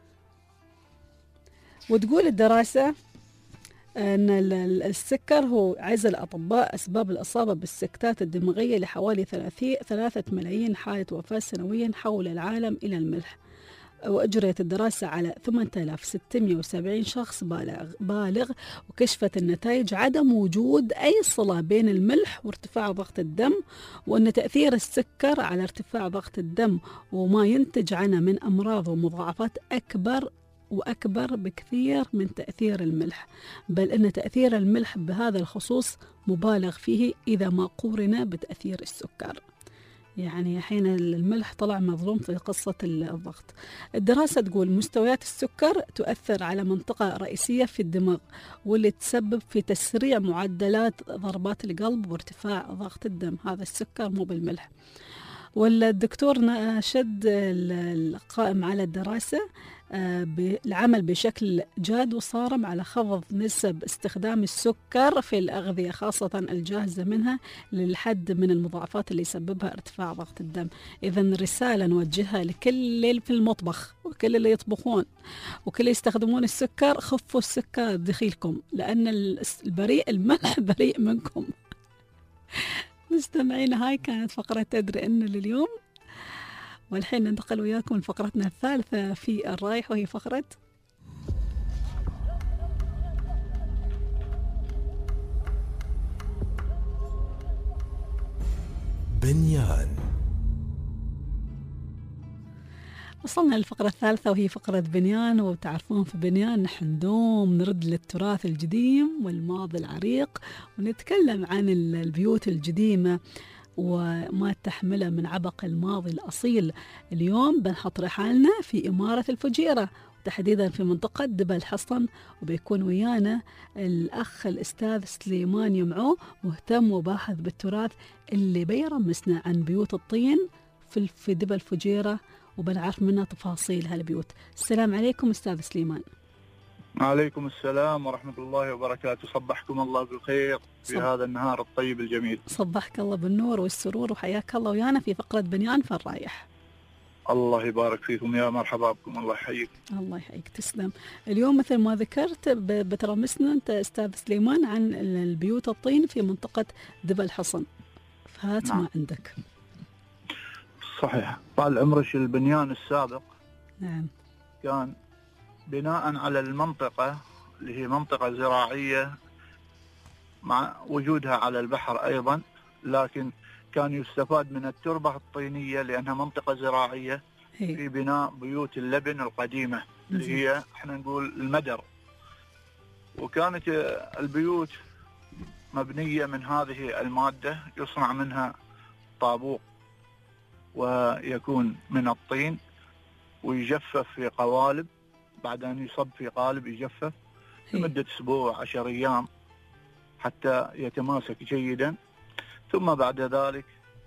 وتقول الدراسة أن السكر هو عزل الأطباء أسباب الإصابة بالسكتات الدماغية لحوالي ثلاثة ملايين حالة وفاة سنويا حول العالم إلى الملح. وأجريت الدراسة على ثمانية آلاف وستمئة وسبعين شخص بالغ, بالغ وكشفت النتائج عدم وجود أي صلة بين الملح وارتفاع ضغط الدم، وأن تأثير السكر على ارتفاع ضغط الدم وما ينتج عنه من أمراض ومضاعفات أكبر وأكبر بكثير من تأثير الملح، بل أن تأثير الملح بهذا الخصوص مبالغ فيه إذا ما قورن بتأثير السكر. يعني حين الملح طلع مظلوم في قصة الضغط. الدراسة تقول مستويات السكر تؤثر على منطقة رئيسية في الدماغ، واللي تسبب في تسريع معدلات ضربات القلب وارتفاع ضغط الدم. هذا السكر مو بالملح. والدكتور شد القائم على الدراسة بالعمل بشكل جاد وصارم على خفض نسب استخدام السكر في الأغذية خاصة الجاهزة منها للحد من المضاعفات اللي يسببها ارتفاع ضغط الدم. إذن رسالة نوجهها لكل اللي في المطبخ وكل اللي يطبخون وكل اللي يستخدمون السكر: خفوا السكر دخيلكم، لأن البريء الملح بريء منكم. مستمعين، هاي كانت فقرة تدري إن لليوم، والحين ننتقل وياكم لفقرتنا الثالثة في الرايح، وهي فقرة
بنيان.
وصلنا للفقرة الثالثة وهي فقرة بنيان. وتعرفون في بنيان نحن ندوم نرد للتراث القديم والماضي العريق، ونتكلم عن البيوت القديمة وما تحمله من عبق الماضي الأصيل. اليوم بنحط رحالنا في إمارة الفجيرة، تحديدا في منطقة دبا الحصن، وبيكون ويانا الأخ الأستاذ سليمان يمعو، مهتم وباحث بالتراث، اللي بيرمسنا عن بيوت الطين في دبا الفجيرة، وبنعرف منها تفاصيل هالبيوت. السلام عليكم أستاذ سليمان.
عليكم السلام ورحمة الله وبركاته. صبحكم الله بالخير في صب... هذا النهار الطيب الجميل.
صبحك الله بالنور والسرور، وحياك الله ويانا في فقرة بنيان في الرايح.
الله يبارك فيكم، يا مرحبا بكم، الله يحييك.
الله يحييك، تسلم. اليوم مثل ما ذكرت ب- بترمسنا أنت أستاذ سليمان عن البيوت الطين في منطقة دبا الحصن، فهات
نعم.
ما عندك.
صحيح. طال عمرك البنيان السابق
نعم.
كان بناء على المنطقة اللي هي منطقة زراعية مع وجودها على البحر أيضا، لكن كان يستفاد من التربة الطينية لأنها منطقة زراعية
هي.
في بناء بيوت اللبن القديمة اللي هي احنا نقول المدر. وكانت البيوت مبنية من هذه المادة، يصنع منها طابوق ويكون من الطين ويجفف في قوالب، بعد أن يصب في قالب يجفف لمدة أسبوع عشر أيام حتى يتماسك جيدا، ثم بعد ذلك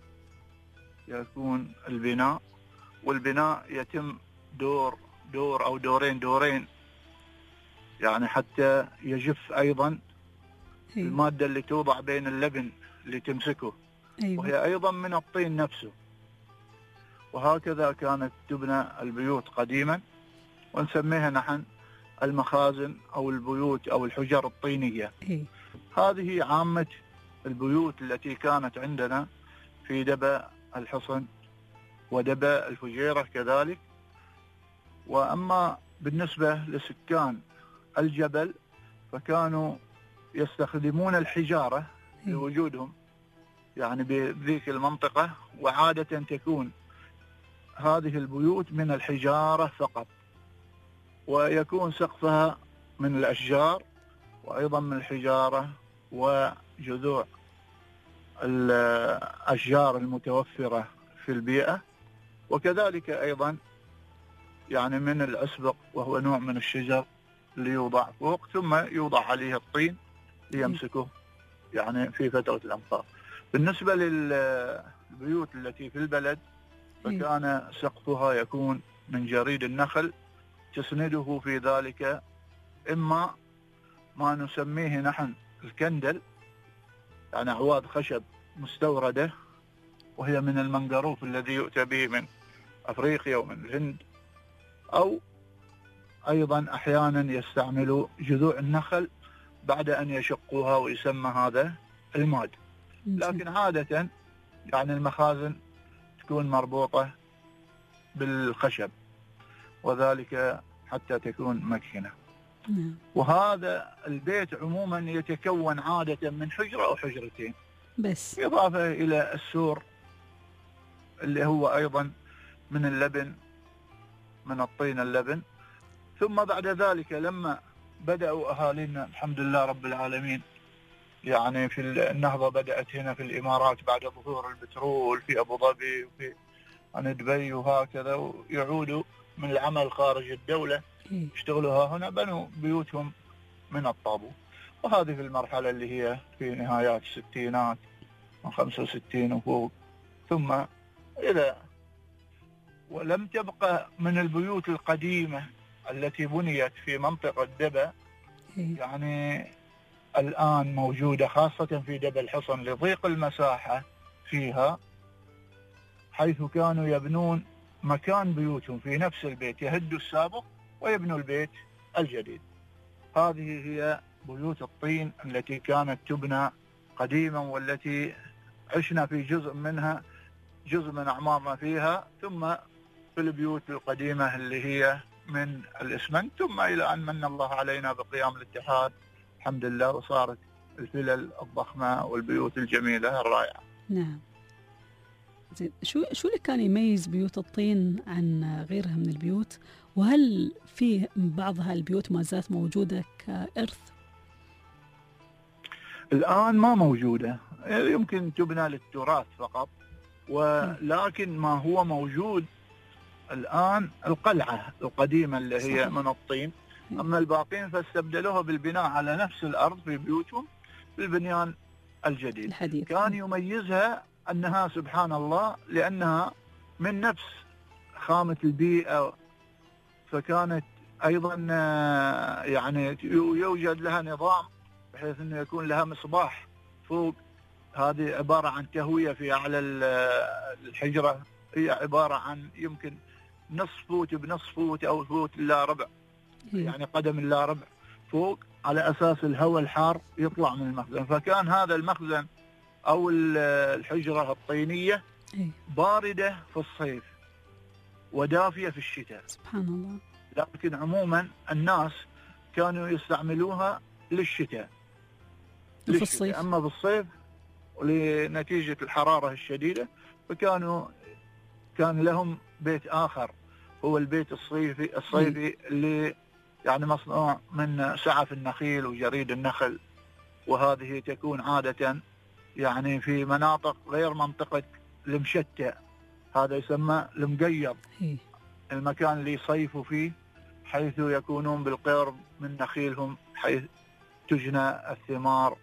يكون البناء، والبناء يتم دور دور أو دورين دورين يعني حتى يجف أيضا المادة اللي توضع بين اللبن اللي تمسكه.
أيوة.
وهي أيضا من الطين نفسه. وهكذا كانت تبنى البيوت قديما، ونسميها نحن المخازن أو البيوت أو الحجر الطينية.
أي.
هذه عامة البيوت التي كانت عندنا في دبا الحصن ودبا الفجيرة كذلك. وأما بالنسبة لسكان الجبل فكانوا يستخدمون الحجارة لوجودهم يعني بذيك المنطقة، وعادة تكون هذه البيوت من الحجارة فقط، ويكون سقفها من الأشجار وأيضا من الحجارة وجذوع الأشجار المتوفرة في البيئة، وكذلك أيضا يعني من الأسبق وهو نوع من الشجر اللي يوضع فوق ثم يوضع عليه الطين ليمسكه يعني في فترة الأمطار. بالنسبة للبيوت التي في البلد فكان سقفها يكون من جريد النخل، تسنده في ذلك إما ما نسميه نحن الكندل، يعني أعواد خشب مستوردة وهي من المنقروف الذي يؤتى به من أفريقيا ومن الهند، أو أيضا أحيانا يستعملوا جذوع النخل بعد أن يشقوها ويسمى هذا الماد. لكن عادة يعني المخازن تكون مربوطة بالخشب، وذلك حتى تكون مكنة. وهذا البيت عموما يتكون عادة من حجرة أو حجرتين
بس،
إضافة إلى السور اللي هو أيضا من اللبن، من الطين اللبن. ثم بعد ذلك لما بدأوا أهالينا الحمد لله رب العالمين يعني في النهضة بدأت هنا في الإمارات بعد ظهور البترول في أبو ظبي وفي عن دبي وهكذا، ويعودوا من العمل خارج الدولة يشتغلوها هنا، بنوا بيوتهم من الطابوق. وهذه في المرحلة اللي هي في نهايات الستينات من خمسة وستين وفوق. ثم إذا ولم تبقى من البيوت القديمة التي بنيت في منطقة دبا يعني الآن موجودة، خاصة في دبا الحصن لضيق المساحة فيها، حيث كانوا يبنون مكان بيوتهم في نفس البيت، يهدوا السابق ويبنوا البيت الجديد. هذه هي بيوت الطين التي كانت تبنى قديما، والتي عشنا في جزء منها، جزء من أعمارنا فيها، ثم في البيوت القديمة اللي هي من الإسمنت، ثم إلى أن من الله علينا بقيام الاتحاد الحمد لله وصارت الفلل الضخمة والبيوت الجميلة الرائعة.
نعم. زين، شو شو اللي كان يميز بيوت الطين عن غيرها من البيوت؟ وهل في بعض هالبيوت ما زالت موجودة كإرث؟
الآن ما موجودة، يمكن تبنى للتراث فقط، ولكن ما هو موجود الآن القلعة القديمة اللي هي صحيح. من الطين. أما الباقين فاستبدلوها بالبناء على نفس الأرض في بيوتهم بالبنيان الجديد
الحديث.
كان يميزها أنها سبحان الله لأنها من نفس خامة البيئة، فكانت أيضا يعني يوجد لها نظام بحيث أنه يكون لها مصباح فوق، هذه عبارة عن تهوية في أعلى الحجرة هي عبارة عن يمكن نصف فوت بنصف فوت أو فوت إلا ربع، يعني قدم إلا ربع فوق، على أساس الهواء الحار يطلع من المخزن. فكان هذا المخزن أو الحجرة الطينية باردة في الصيف ودافية في الشتاء.
سبحان الله.
لكن عموما الناس كانوا يستعملوها للشتاء
في الصيف.
أما بالصيف ولنتيجة الحرارة الشديدة فكانوا كان لهم بيت آخر، هو البيت الصيفي الصيفي اللي يعني مصنوع من سعف النخيل وجريد النخل، وهذه تكون عادة يعني في مناطق غير منطقة المشتى، هذا يسمى المقيض، المكان اللي يصيفوا فيه، حيث يكونون بالقرب من نخيلهم، حيث تجنى الثمار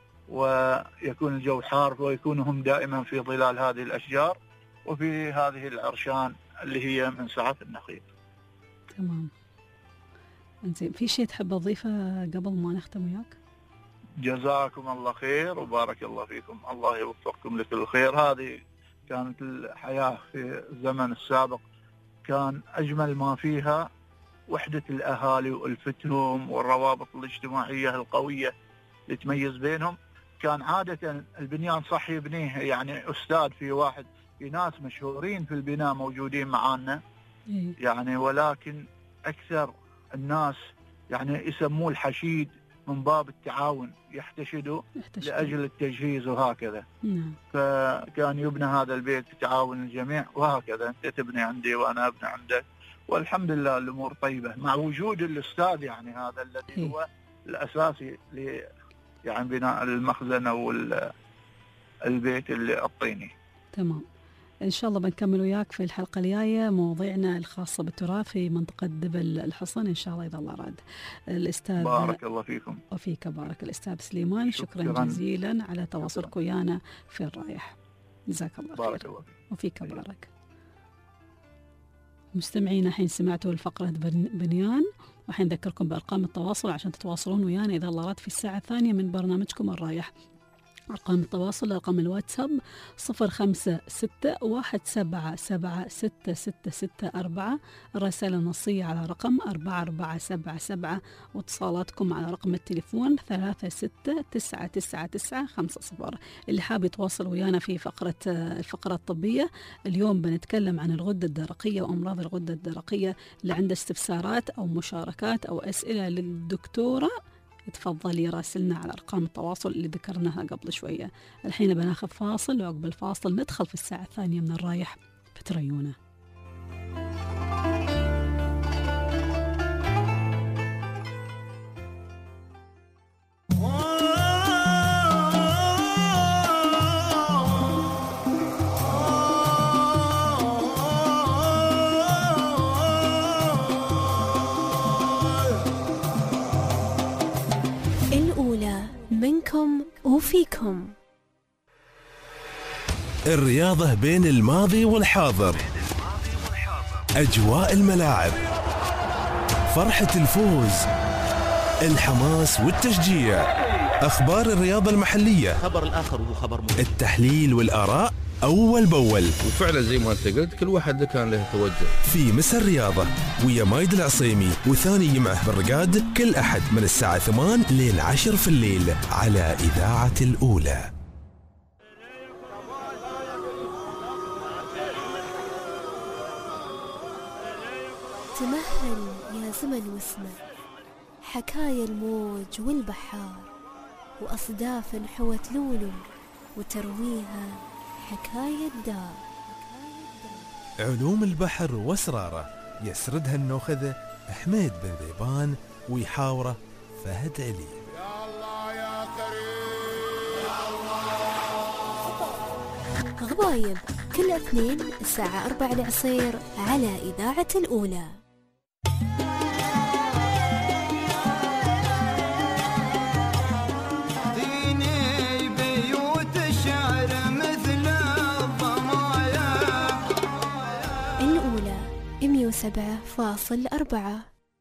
ويكون الجو حار، ويكونوا هم دائما في ظلال هذه الأشجار وفي هذه العرشان اللي هي من سعف النخيل.
تمام. انزين، في شيء تحب أضيفه قبل ما نختم وياك؟
جزاكم الله خير وبارك الله فيكم، الله يوفقكم لكل الخير. هذه كانت الحياة في الزمن السابق، كان أجمل ما فيها وحدة الأهالي وألفتهم والروابط الاجتماعية القوية اللي تميز بينهم. كان عادة البنيان صح يبنيه يعني أستاذ، في واحد في ناس مشهورين في البناء موجودين معانا يعني، ولكن أكثر الناس يعني يسموه الحشيد من باب التعاون، يحتشدوا يحتشد. لأجل التجهيز وهكذا.
نعم.
فكان يبنى هذا البيت بتعاون الجميع، وهكذا أنت تبني عندي وأنا أبني عندك، والحمد لله الأمور طيبة مع وجود الأستاذ يعني هذا الذي هي. هو الأساسي ل يعني بناء المخزن أو البيت الطيني.
تمام. إن شاء الله بنكمل وياك في الحلقة الجاية مواضيعنا الخاصة بالتراث في منطقة دبل الحصن إن شاء الله إذا الله راد. الأستاذ
بارك الله فيكم.
وفيك بارك. الأستاذ سليمان، شكرا, شكرا جزيلا على تواصلك ويانا في الرايح. جزاك الله خير.
بارك الله فيك.
وفيك بارك. مستمعين، الحين سمعتوا الفقرة بنيان، وحين نذكركم بأرقام التواصل عشان تتواصلون ويانا إذا الله راد في الساعة الثانية من برنامجكم الرايح. أرقام التواصل، أرقام الواتساب صفر خمسة ستة واحد سبعة سبعة ستة ستة ستة أربعة، الرسالة النصية على رقم أربعة أربعة سبعة سبعة، واتصالاتكم على رقم التليفون ثلاثة ستة تسعة تسعة تسعة خمسة صفر. اللي حاب يتواصل ويانا في فقرة الفقرة الطبية، اليوم بنتكلم عن الغدة الدرقية وأمراض الغدة الدرقية. اللي عنده استفسارات أو مشاركات أو أسئلة للدكتورة تفضل يراسلنا على أرقام التواصل اللي ذكرناها قبل شوية. الحين بناخذ فاصل، وعقب الفاصل ندخل في الساعة الثانية من الرايح فتريونا.
منكم وفيكم.
الرياضة بين الماضي والحاضر، أجواء الملاعب، فرحة الفوز، الحماس والتشجيع، أخبار الرياضة المحلية،
خبر الآخر وهو خبر مهم،
التحليل والآراء أول بأول.
وفعلا زي ما أنت قلت كل واحد كان له توجه.
في مسا الرياضة ويا مايد العصيمي وثاني يمعه بالرقاد، كل أحد من الساعة ثمان لين عشر في الليل على إذاعة الأولى.
تمهل يا زمن واسمه، حكايا الموج والبحار، وأصداف حوت لولو وترويها حكاية دار.
علوم البحر واسراره يسردها النوخذة حميد بن ذيبان، ويحاوره فهد علي.
يا الله يا كريم يا الله.
غبايب كل اثنين الساعة أربع العصير على إذاعة الأولى. سبعة فاصل أربعة.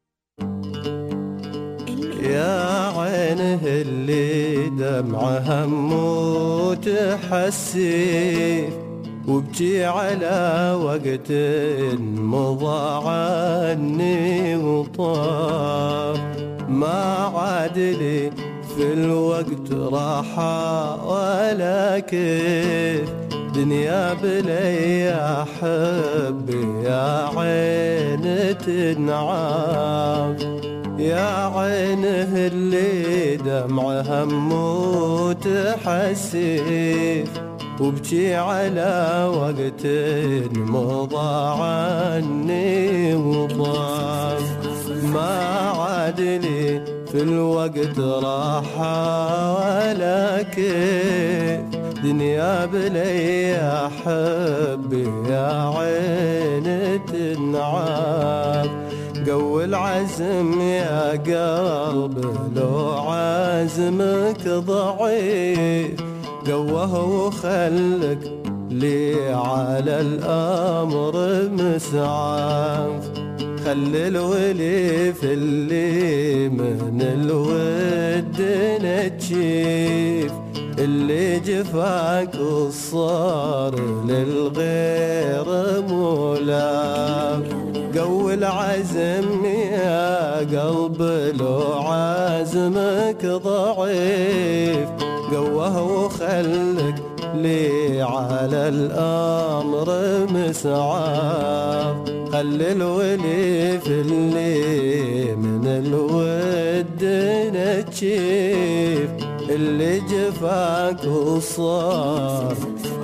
يا عينه اللي دمعها هموت حسيف، وابكي على وقت مضى عني وطار، ما عاد لي في الوقت راحة ولا كيف، دنيا بلي أحب يا عين تنعاف، يا عينه اللي دمع همه تحسيف، وابكي على وقت مضى عني وطاف، ما عاد لي في الوقت راحة ولا كيف، دنيا بلي أحب يا عين تنعاف، قوي العزم يا قلب لو عزمك ضعيف، قوه وخلك لي على الأمر مسعاف، خلي الولي في اللي من الود نتشيف، اللي جفاك وصار للغير مولاف، قوي العزم يا قلب لو عزمك ضعيف، قوه وخلك لي على الأمر مسعاف، خلي الولي في اللي من الود نتشيف، اللي جفاك وصار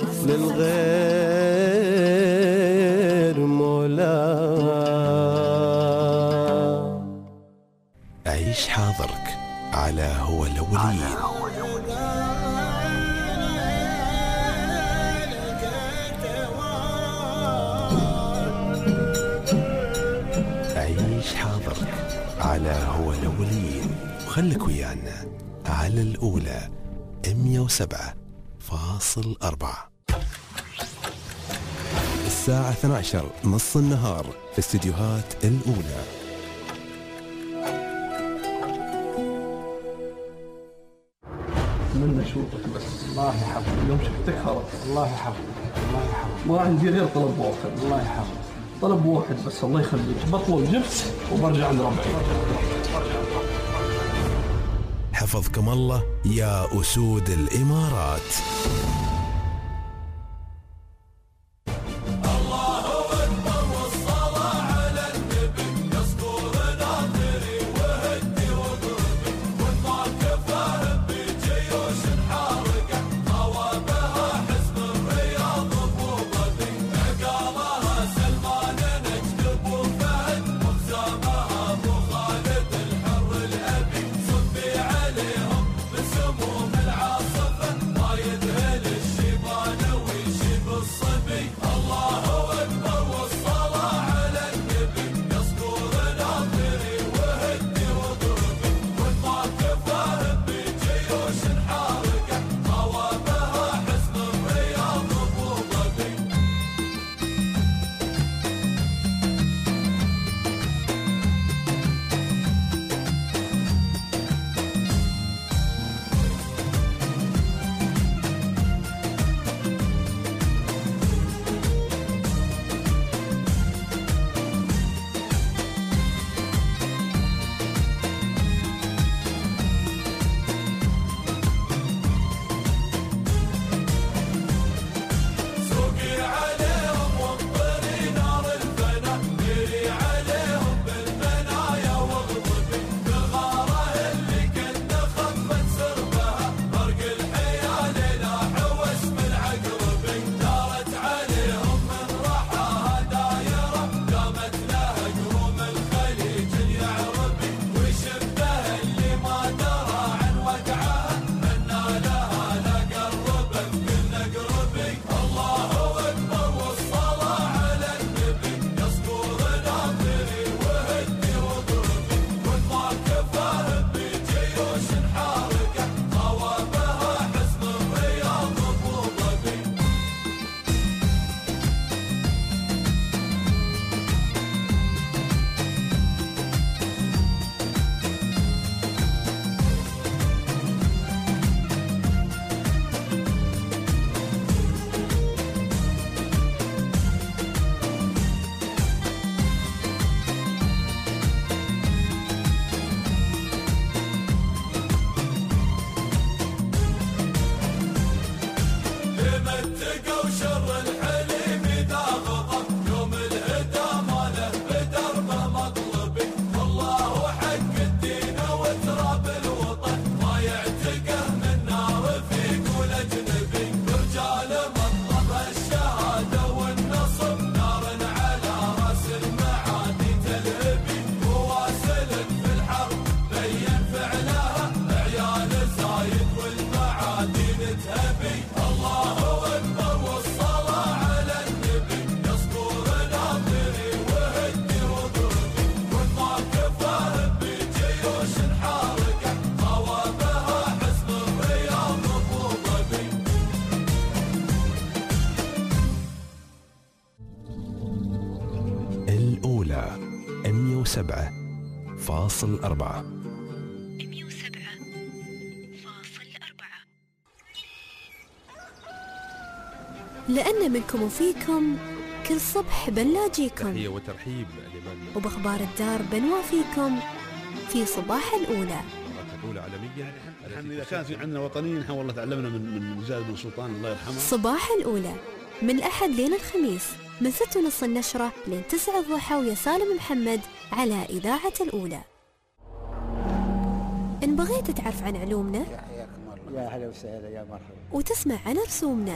للغير مولاك.
عيش حاضرك على هو الأولين. عيش حاضرك على هو الأولين، وخلك ويانا على الأولى مية وسبعة فاصل أربعة. الساعة اثنتي عشرة نص النهار في استديوهات الأولى.
أتمنى أشوفك بس. الله يحفظك. اليوم شفتك خلاص. الله يحفظك. الله يحفظك. ما عندي غير طلب واحد. الله يحفظك. طلب واحد بس الله يخليك، بطلب جبس وبرجع عند ربعي.
حفظكم الله يا أسود الإمارات.
عليهم بسموم العاصفة ما يذهل
وسبعة فاصل أربعة.
لأن منكم وفيكم كل صبح بنلاجيكم،
تحية وترحيب لمن
وبأخبار الدار بنوافيكم في صباح الأولى.
الأولى عالميا.
نحن إذا كان في عندنا وطنيين نحن والله تعلمنا من من زايد بن سلطان الله يرحمه.
صباح الأولى من الأحد لين الخميس من ستة ونص النشرة لين تسعة الضحى ويا سالم محمد على إذاعة الأولى. إن بغيت تعرف عن علومنا
يا هلا وسهلا يا مرحبا
وتسمع عن رسومنا،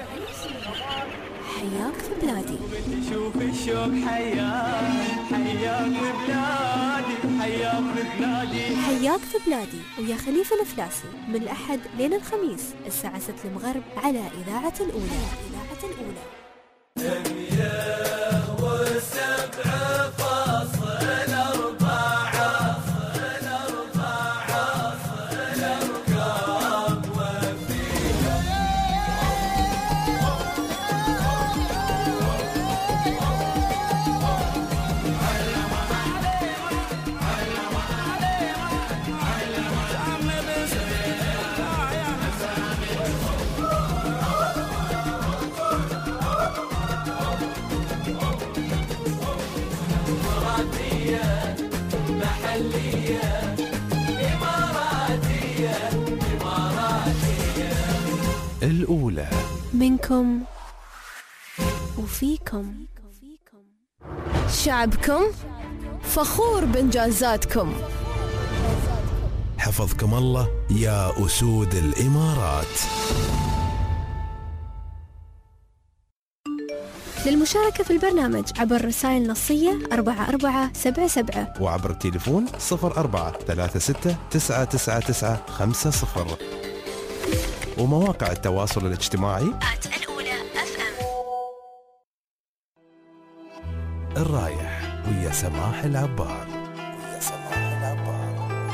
حياك في بلادي.
شوف الشوق حياك حياك في بلادي حياك في بلادي
حياك في بلادي ويا خليفة الفلاسي من الأحد لين الخميس الساعة ستة المغرب على إذاعة الأولى. إذاعة الأولى.
والسبع فاصل أربعة
الأولى
منكم وفيكم.
شعبكم فخور بإنجازاتكم.
حفظكم الله يا أسود الإمارات.
للمشاركة في البرنامج عبر الرسائل النصية أربعة أربعة سبعة سبعة
وعبر التليفون صفر أربعة ثلاثة ستة تسعة تسعة تسعة خمسة صفر ومواقع التواصل الاجتماعي
الأولى أف أم.
الرايح ويا سماح العبار. ويا سماح العبار.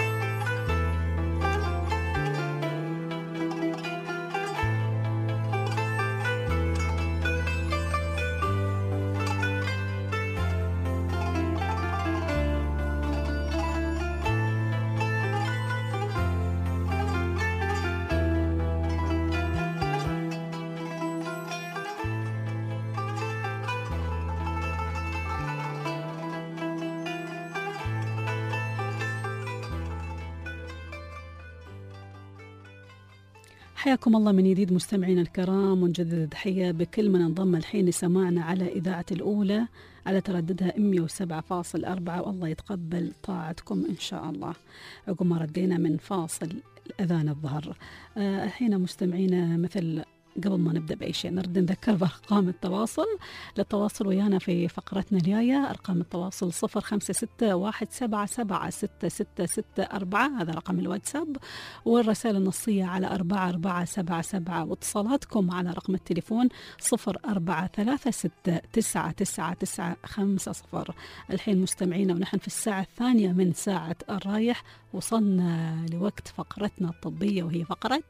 حياكم الله من جديد مستمعينا الكرام، ونجدد التحية بكل من انضم الحين لسماعنا على إذاعة الأولى على ترددها مئة وسبعة فاصل أربعة، والله يتقبل طاعتكم إن شاء الله. عقب ما ردينا من فاصل أذان الظهر، آه الحين مستمعينا مثل قبل ما نبدأ بأي شيء نرد نذكر بأرقام التواصل للتواصل ويانا في فقرتنا الجاية. أرقام التواصل صفر خمسة ستة واحد سبعة سبعة ستة ستة ستة أربعة، هذا رقم الواتساب، والرسائل النصية على أربعة أربعة سبعة سبعة، واتصالاتكم على رقم التليفون صفر أربعة ثلاثة ستة تسعة تسعة تسعة خمسة صفر. الحين مستمعينا ونحن في الساعة الثانية من ساعة الرايح وصلنا لوقت فقرتنا الطبية، وهي فقرة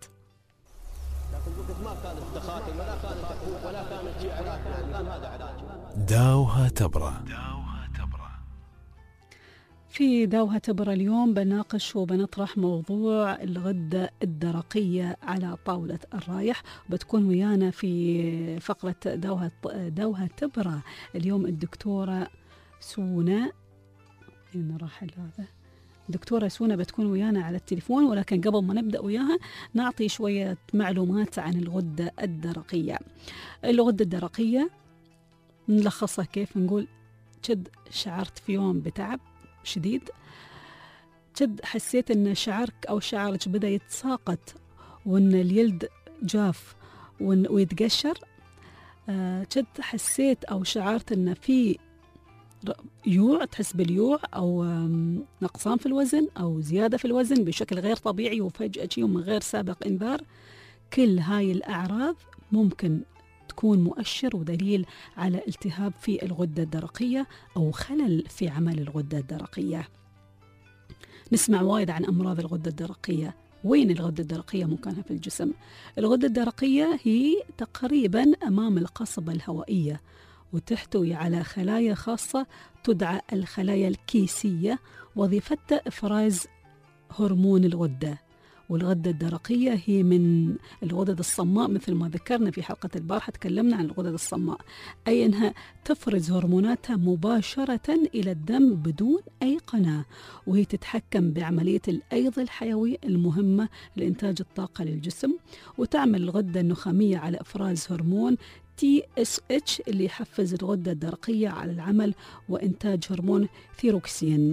ما كانت تخاطب ولا كانت تحوق ولا كانت شيء علاج، كان هذا علاج.
داوها تبرة.
داوها تبرة.
في داوها تبرة اليوم بناقش وبنطرح موضوع الغدة الدرقية على طاولة الرايح، بتكون ويانا في فقرة داوها داوها تبرة اليوم الدكتورة سونا. إن راح هذا دكتورة سونا بتكون ويانا على التليفون، ولكن قبل ما نبدأ وياها نعطي شوية معلومات عن الغدة الدرقية. الغدة الدرقية نلخصها كيف؟ نقول شد شعرت في يوم بتعب شديد، شد حسيت ان شعرك او شعرك بدأ يتساقط وان الجلد جاف ويتقشر، شد حسيت او شعرت ان في يوع، تحس باليوع أو نقصان في الوزن أو زيادة في الوزن بشكل غير طبيعي وفجأة شيء من غير سابق إنذار، كل هاي الأعراض ممكن تكون مؤشر ودليل على التهاب في الغدة الدرقية أو خلل في عمل الغدة الدرقية. نسمع وايد عن أمراض الغدة الدرقية. وين الغدة الدرقية مكانها في الجسم؟ الغدة الدرقية هي تقريبا أمام القصبة الهوائية، وتحتوي على خلايا خاصة تدعى الخلايا الكيسية، وظيفتها إفراز هرمون الغدة. والغدة الدرقية هي من الغدد الصماء، مثل ما ذكرنا في حلقة البارحة تكلمنا عن الغدد الصماء، أي أنها تفرز هرموناتها مباشرة إلى الدم بدون أي قناة، وهي تتحكم بعملية الأيض الحيوي المهمة لإنتاج الطاقة للجسم. وتعمل الغدة النخامية على إفراز هرمون تي إس إتش اللي يحفز الغدة الدرقية على العمل وإنتاج هرمون ثيروكسين.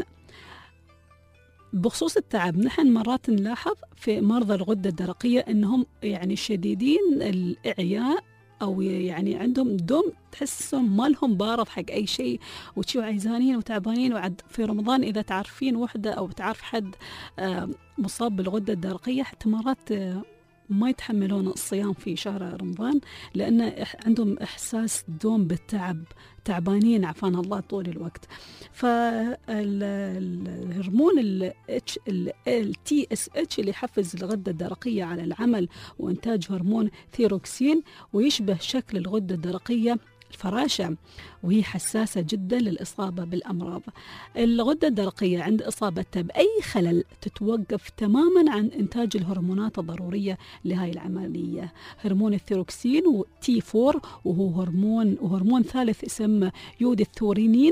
بخصوص التعب، نحن مرات نلاحظ في مرضى الغدة الدرقية أنهم يعني شديدين الإعياء، أو يعني عندهم دوم تحسهم ما لهم بارض حق أي شيء، وتشو عيزانين وتعبانين. وعد في رمضان إذا تعرفين وحدة أو تعرف حد مصاب بالغدة الدرقية، حتى مرات ما يتحملون الصيام في شهر رمضان لأن عندهم إحساس دوم بالتعب، تعبانين عفان الله طول الوقت. فالهرمون ال تي إس إتش اللي يحفز الغدة الدرقية على العمل وإنتاج هرمون ثيروكسين، ويشبه شكل الغدة الدرقية الفراشة، وهي حساسة جدا للإصابة بالأمراض. الغدة الدرقية عند إصابتها بأي خلل تتوقف تماما عن إنتاج الهرمونات الضرورية لهاي العملية، هرمون الثيروكسين وتي فور، وهو هرمون وهرمون ثالث اسمه يوديثورينين،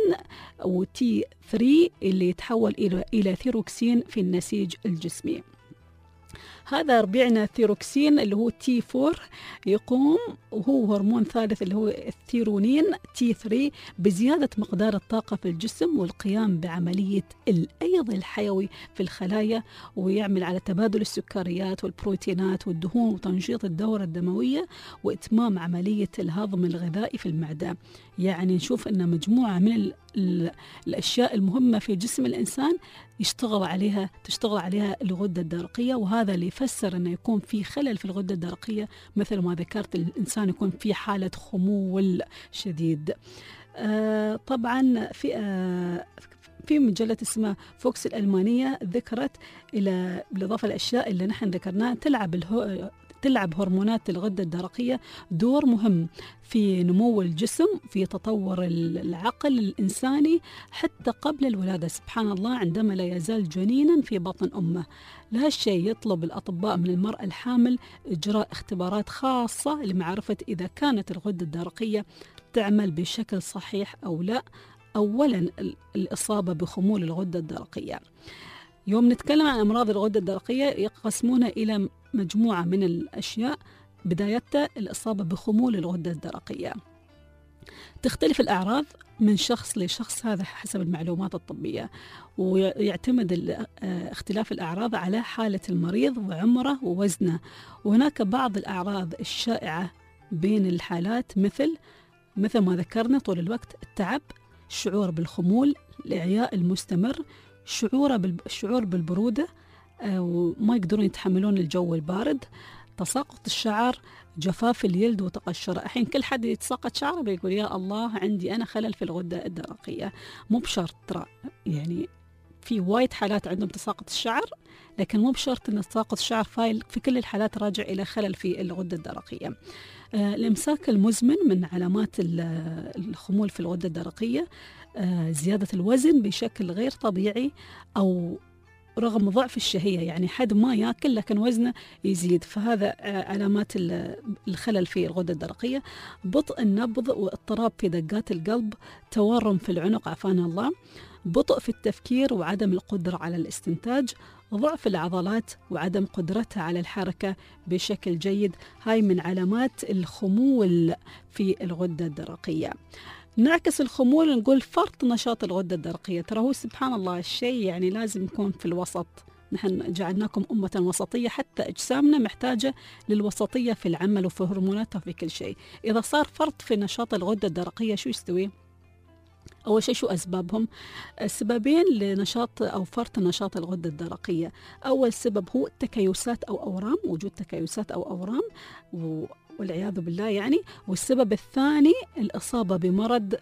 وتي ثري اللي يتحول إلى إلى ثيروكسين في النسيج الجسمي. هذا ربيعنا الثيروكسين اللي هو تي فور يقوم، وهو هرمون ثالث اللي هو الثيرونين تي ثري، بزيادة مقدار الطاقة في الجسم والقيام بعملية الأيض الحيوي في الخلايا، ويعمل على تبادل السكريات والبروتينات والدهون وتنشيط الدورة الدموية وإتمام عملية الهضم الغذائي في المعدة. يعني نشوف أن مجموعة من ال ال الأشياء المهمة في جسم الإنسان يشتغل عليها تشتغل عليها الغدة الدرقية، وهذا اللي يفسر أنه يكون في خلل في الغدة الدرقية، مثل ما ذكرت الإنسان يكون في حالة خمول شديد. آه طبعا في آه في مجلة اسمها فوكس الألمانية ذكرت إلى بالإضافة للأشياء اللي نحن ذكرناها تلعب الهو تلعب هرمونات الغدة الدرقية دور مهم في نمو الجسم، في تطور العقل الإنساني حتى قبل الولادة. سبحان الله، عندما لا يزال جنينا في بطن أمه. لهالشيء يطلب الأطباء من المرأة الحامل إجراء اختبارات خاصة لمعرفة إذا كانت الغدة الدرقية تعمل بشكل صحيح أو لا. أولا الإصابة بخمول الغدة الدرقية. يوم نتكلم عن أمراض الغدة الدرقية يقسمونها إلى مجموعة من الأشياء، بدايتها الإصابة بخمول الغدة الدرقية. تختلف الأعراض من شخص لشخص، هذا حسب المعلومات الطبية، ويعتمد اختلاف الأعراض على حالة المريض وعمره ووزنه. وهناك بعض الأعراض الشائعة بين الحالات مثل مثل ما ذكرنا طول الوقت: التعب، الشعور بالخمول، الإعياء المستمر، شعور بالشعور بالبرودة وما يقدرون يتحملون الجو البارد، تساقط الشعر، جفاف الجلد وتقشره. الحين كل حد يتساقط شعره بيقول يا الله عندي أنا خلل في الغدة الدرقية. مو بشرط، ترى يعني في وايد حالات عندهم تساقط الشعر، لكن مو بشرط أن تساقط الشعر فايل في كل الحالات راجع إلى خلل في الغدة الدرقية. آه الإمساك المزمن من علامات الخمول في الغدة الدرقية. آه زيادة الوزن بشكل غير طبيعي أو رغم ضعف الشهية، يعني حد ما يأكل لكن وزنه يزيد، فهذا علامات الخلل في الغدة الدرقية. بطء النبض واضطراب في دقات القلب، تورم في العنق عافانا الله، بطء في التفكير وعدم القدرة على الاستنتاج، ضعف العضلات وعدم قدرتها على الحركة بشكل جيد. هاي من علامات الخمول في الغدة الدرقية. نعكس الخمول نقول فرط نشاط الغدة الدرقية. ترى هو سبحان الله الشيء يعني لازم يكون في الوسط. نحن جعلناكم أمة وسطية، حتى أجسامنا محتاجة للوسطية في العمل وفي هرموناتها في كل شيء. إذا صار فرط في نشاط الغدة الدرقية شو يستوي؟ أول شيء شو أسبابهم؟ السببين لنشاط أو فرط نشاط الغدة الدرقية. أول سبب هو تكيسات أو أورام، وجود تكيسات أو أورام و والعياذ بالله يعني. والسبب الثاني الإصابة بمرض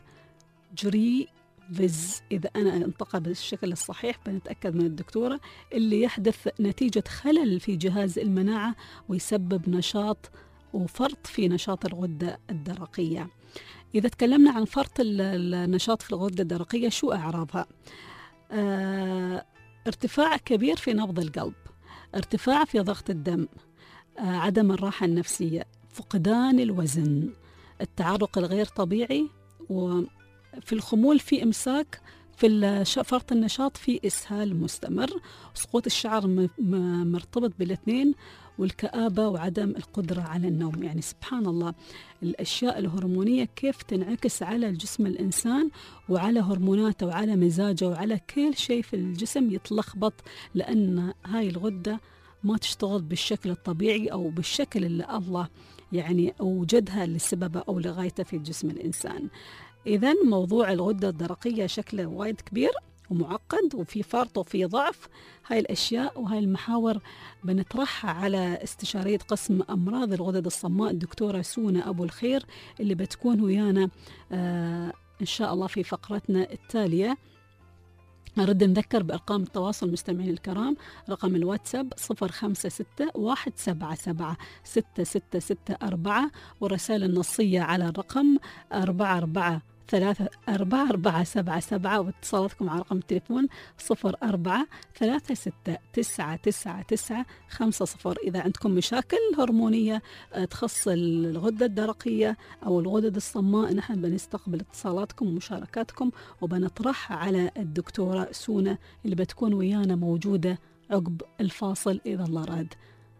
جريفز، إذا أنا أنطقه بالشكل الصحيح بنتأكد من الدكتورة، اللي يحدث نتيجة خلل في جهاز المناعة ويسبب نشاط وفرط في نشاط الغدة الدرقية. إذا تكلمنا عن فرط النشاط في الغدة الدرقية، شو أعراضها؟ آه، ارتفاع كبير في نبض القلب، ارتفاع في ضغط الدم، آه، عدم الراحة النفسية، فقدان الوزن، التعرق الغير طبيعي، وفي الخمول في إمساك، في فرط النشاط في إسهال مستمر، سقوط الشعر مرتبط بالاثنين، والكآبة وعدم القدرة على النوم. يعني سبحان الله الأشياء الهرمونية كيف تنعكس على الجسم الإنسان وعلى هرموناته وعلى مزاجه وعلى كل شيء في الجسم يتلخبط، لأن هاي الغدة ما تشتغل بالشكل الطبيعي أو بالشكل اللي الله يعني أوجدها لسببه أو لغايته في جسم الإنسان. إذن موضوع الغدة الدرقية شكله وايد كبير ومعقد، وفي فرط وفي ضعف. هاي الأشياء وهاي المحاور بنطرحها على استشارية قسم أمراض الغدد الصماء الدكتورة سونا أبو الخير، اللي بتكون ويانا آه إن شاء الله في فقرتنا التالية. أرد نذكر بأرقام التواصل المستمعين الكرام، رقم الواتساب صفر خمسة ستة واحد سبعة سبعة ستة ستة ستة أربعة، والرسالة النصية على الرقم أربعة أربعة ثلاثة أربعة أربعة سبعة سبعة، واتصالاتكم على رقم التليفون صفر أربعة ثلاثة ستة تسعة تسعة تسعة خمسة صفر. إذا عندكم مشاكل هرمونية تخص الغدة الدرقية أو الغدد الصماء، نحن بنستقبل اتصالاتكم ومشاركاتكم وبنطرحها على الدكتورة سونا اللي بتكون ويانا موجودة عقب الفاصل إذا الله راد.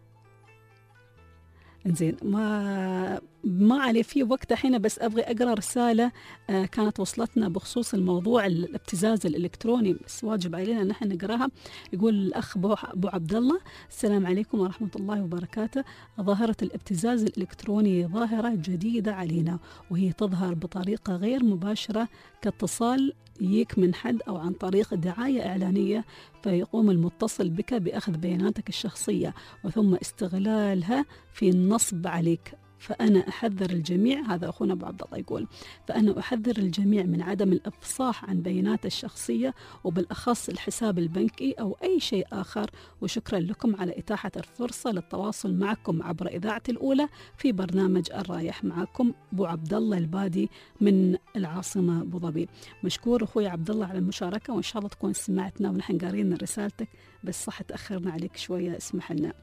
إنزين، ما ما عليه في وقت الحين، بس أبغى أقرأ رسالة آه كانت وصلتنا بخصوص الموضوع الابتزاز الإلكتروني، بس واجب علينا نحن نقراها. يقول الأخ أبو عبد الله: السلام عليكم ورحمة الله وبركاته. ظاهرة الابتزاز الإلكتروني ظاهرة جديدة علينا، وهي تظهر بطريقة غير مباشرة كاتصال يجيك من حد أو عن طريق دعاية إعلانية، فيقوم المتصل بك بأخذ بياناتك الشخصية وثم استغلالها في النصب عليك. فأنا أحذر الجميع، هذا أخونا أبو عبد الله يقول، فأنا أحذر الجميع من عدم الإفصاح عن بيانات الشخصية وبالأخص الحساب البنكي أو أي شيء آخر. وشكرا لكم على إتاحة الفرصة للتواصل معكم عبر إذاعة الأولى في برنامج الرايح. معكم أبو عبد الله البادي من العاصمة أبو ظبي. مشكور أخوي عبد الله على المشاركة، وإن شاء الله تكون سمعتنا ونحن قارين رسالتك، بس صح تأخرنا عليك شوية، اسمح لنا.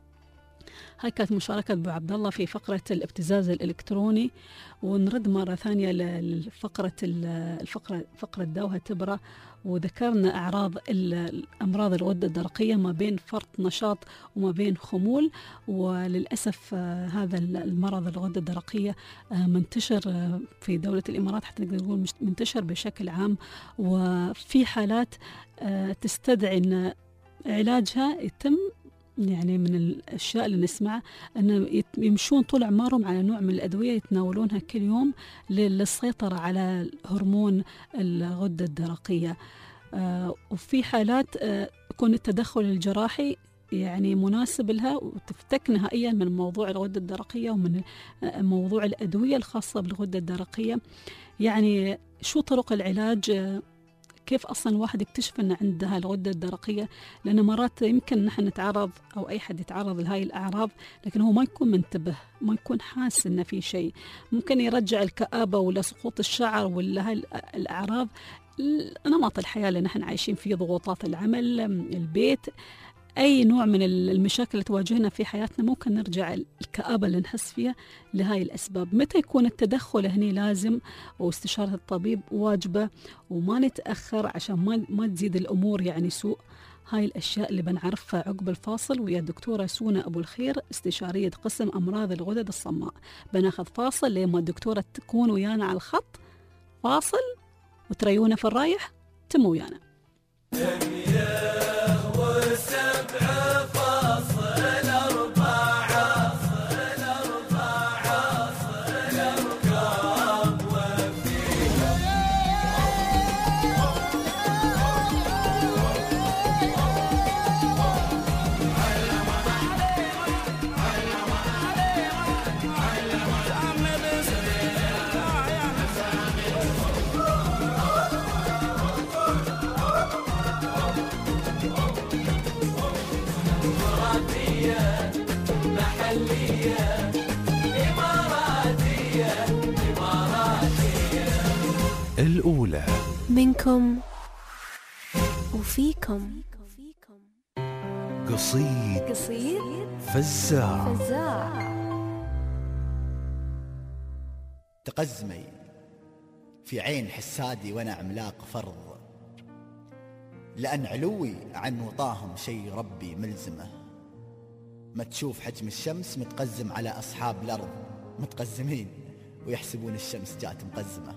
هاي كانت مشاركة أبو عبد الله في فقرة الابتزاز الإلكتروني. ونرد مرة ثانية لفقرة الفقرة فقرة دوها تبرة، وذكرنا أعراض الأمراض الغدة الدرقية ما بين فرط نشاط وما بين خمول. وللأسف هذا المرض الغدة الدرقية منتشر في دولة الإمارات، حتى نقدر نقول منتشر بشكل عام، وفي حالات تستدعي أن علاجها يتم يعني من الأشياء اللي نسمع أن يمشون طول عمرهم على نوع من الأدوية يتناولونها كل يوم للسيطرة على هرمون الغدة الدرقية. آه وفي حالات آه يكون التدخل الجراحي يعني مناسب لها وتفتك نهائيا من موضوع الغدة الدرقية ومن آه موضوع الأدوية الخاصة بالغدة الدرقية. يعني شو طرق العلاج؟ آه كيف أصلا الواحد يكتشف أن عندها الغدة الدرقية؟ لأن مرات يمكن نحن نتعرض أو أي حد يتعرض لهاي الأعراض لكن هو ما يكون منتبه، ما يكون حاس أن في شيء، ممكن يرجع الكآبة ولا سقوط الشعر ولا هاي الأعراض نمط الحياة اللي نحن عايشين فيه، ضغوطات العمل، البيت، أي نوع من المشاكل اللي تواجهنا في حياتنا ممكن نرجع الكآبة اللي نحس فيها لهاي الأسباب. متى يكون التدخل هني لازم واستشارة الطبيب واجبة وما نتأخر عشان ما ما تزيد الأمور يعني سوء. هاي الأشياء اللي بنعرفها عقب الفاصل ويا الدكتورة سونا أبو الخير استشارية قسم أمراض الغدد الصماء. بناخذ فاصل لما الدكتورة تكون ويانا على الخط، فاصل وتريونا في الرايح، تموا ويانا.
محلية إماراتية إماراتية
منكم وفيكم.
قصيد
قصيد
فزاع
فزاع.
تقزمي في عين حسادي وانا عملاق فرض، لأن علوي عن وطاهم شي ربي ملزمه. ما تشوف حجم الشمس متقزم على أصحاب الأرض، متقزمين ويحسبون الشمس جات مقزمة.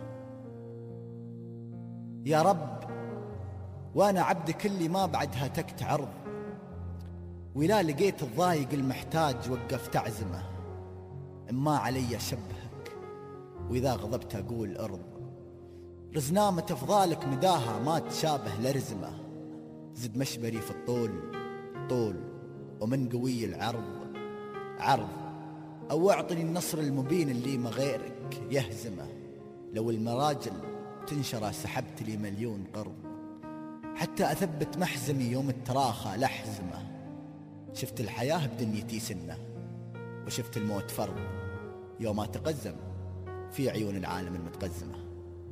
يا رب وأنا عبدك اللي ما بعدها تكت عرض، ولا لقيت الضايق المحتاج وقفت أعزمه. إما علي شبهك وإذا غضبت أقول أرض، رزنامة أفضالك مداها ما تشابه لرزمة. زد مشبري في الطول طول، ومن قوي العرض عرض، أو أعطني النصر المبين اللي ما غيرك يهزمه. لو المراجل تنشر سحبت لي مليون قرض، حتى أثبت محزمي يوم التراخى لحزمه. شفت الحياة بدنيتي سنة، وشفت الموت فرض يوم أتقزم في عيون العالم المتقزمة.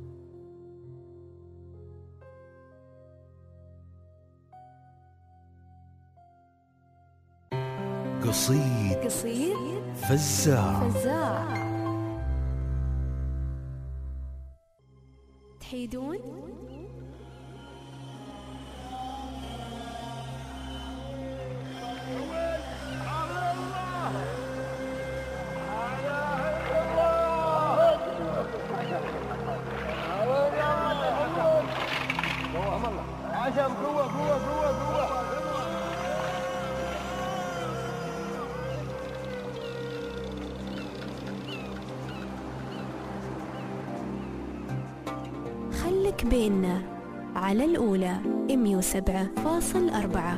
قصيد
قصيد
فزاع
فزاع. تحيدون
عشان قوة قوة قوة قوة.
خلك بيننا على الأولى مية وسبعة فاصل أربعة.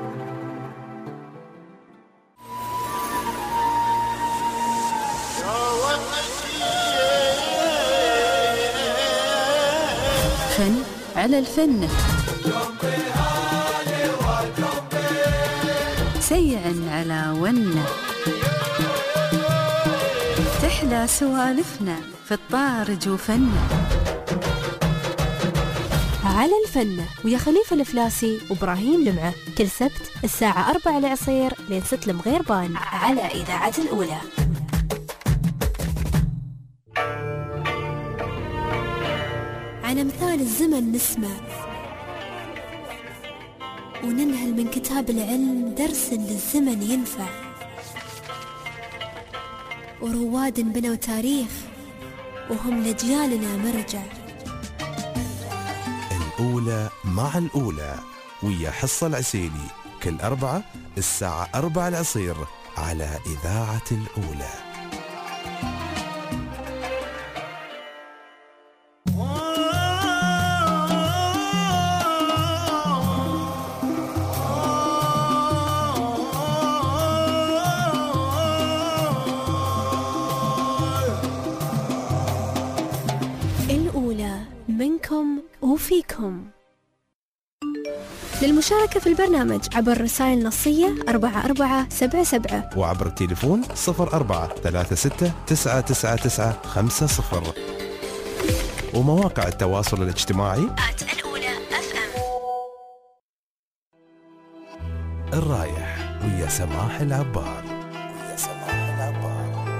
فن على الفن، سيع على ونه، تحلى سوالفنا في الطارج وفنه.
على الفن ويا خليفة الفلاسي وإبراهيم لمعة، كل سبت الساعة أربعة العصير لين ست المغيربان على إذاعة الأولى. عن أمثال الزمن نسمع، وننهل من كتاب العلم درس للزمن ينفع، ورواد بنوا تاريخ وهم لأجيالنا مرجع.
الأولى مع الأولى ويا حصة العسيلي كل أربعة الساعة أربعة العصير على إذاعة الأولى.
الأولى منكم وفيكم. للمشاركة في البرنامج عبر رسائل نصية أربعة أربعة سبعة سبعة،
وعبر التليفون صفر أربعة ثلاثة ستة تسعة تسعة تسعة خمسة صفر، ومواقع التواصل الاجتماعي
الأولى أف أم.
الرايح ويا سماح العبار. ويا سماح العبار.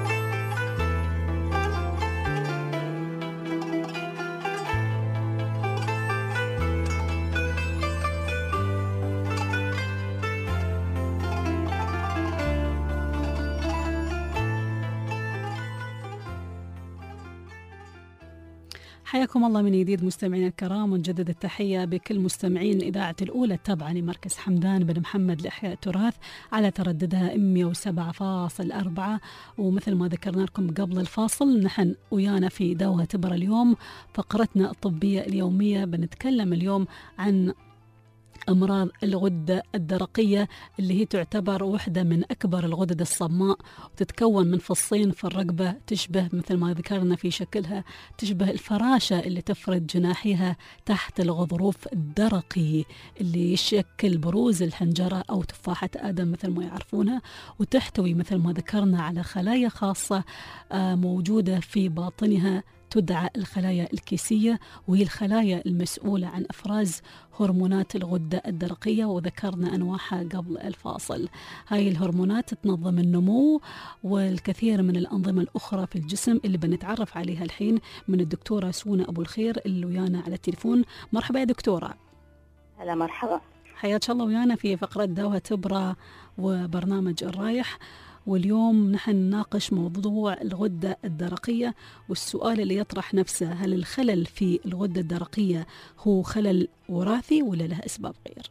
حياكم الله من جديد مستمعينا الكرام، ونجدد التحية بكل مستمعين إذاعة الأولى التابعة لمركز حمدان بن محمد لإحياء التراث على ترددها مية وسبعة فاصل أربعة. ومثل ما ذكرنا لكم قبل الفاصل، نحن ويانا في دوها تبرة اليوم فقرتنا الطبية اليومية. بنتكلم اليوم عن أمراض الغدة الدرقية، اللي هي تعتبر واحدة من أكبر الغدد الصماء، وتتكون من فصين في الرقبة تشبه مثل ما ذكرنا في شكلها تشبه الفراشة اللي تفرد جناحيها تحت الغضروف الدرقي اللي يشكل بروز الحنجرة أو تفاحة آدم مثل ما يعرفونها، وتحتوي مثل ما ذكرنا على خلايا خاصة موجودة في باطنها تدعى الخلايا الكيسية، وهي الخلايا المسؤولة عن إفراز هرمونات الغدة الدرقية، وذكرنا أنواعها قبل الفاصل. هاي الهرمونات تنظم النمو والكثير من الأنظمة الأخرى في الجسم اللي بنتعرف عليها الحين من الدكتورة سونا أبو الخير اللي ويانا على التليفون. مرحبا يا دكتورة.
هلا مرحبا،
حياك الله ويانا في فقرة دواء تبرى وبرنامج الرايح. واليوم نحن نناقش موضوع الغدة الدرقية، والسؤال اللي يطرح نفسه: هل الخلل في الغدة الدرقية هو خلل وراثي ولا له أسباب غير؟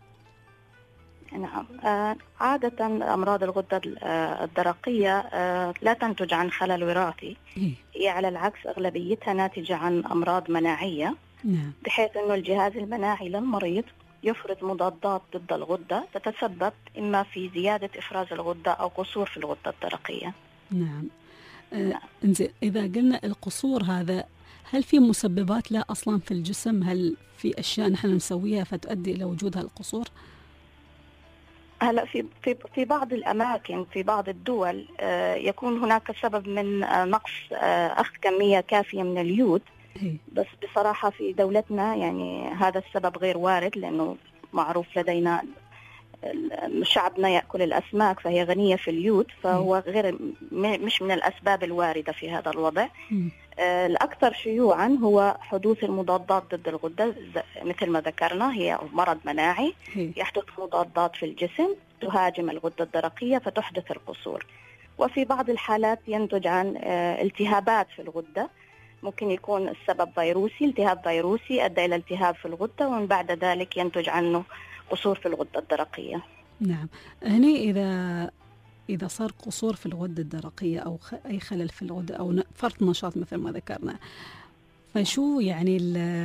نعم، آه عادة أمراض الغدة الدرقية آه لا تنتج عن خلل وراثي، هي على العكس أغلبيتها ناتجة عن أمراض مناعية.
نعم.
بحيث أنه الجهاز المناعي للمريض يفرز مضادات ضد الغدة تتسبب إما في زيادة إفراز الغدة أو قصور في الغدة الدرقية.
نعم. آه انزين، إذا قلنا القصور هذا، هل في مسببات لا أصلا في الجسم؟ هل في أشياء نحن نسويها فتؤدي إلى وجود هالقصور؟
هلا في في في بعض الأماكن في بعض الدول آه يكون هناك سبب من آه نقص آه أخذ كمية كافية من اليود. بس بصراحة في دولتنا يعني هذا السبب غير وارد، لأنه معروف لدينا شعبنا يأكل الأسماك فهي غنية في اليود، فهو غير مش من الأسباب الواردة في هذا الوضع. آه الأكثر شيوعا هو حدوث المضادات ضد الغدة، مثل ما ذكرنا هي مرض مناعي يحدث مضادات في الجسم تهاجم الغدة الدرقية فتحدث القصور. وفي بعض الحالات ينتج عن آه التهابات في الغدة، ممكن يكون السبب فيروسي، التهاب فيروسي أدى إلى التهاب في الغدة، ومن بعد ذلك ينتج عنه قصور في الغدة الدرقية.
نعم. هنا إذا إذا صار قصور في الغدة الدرقية أو أي خلل في الغدة أو فرط نشاط مثل ما ذكرنا، فشو يعني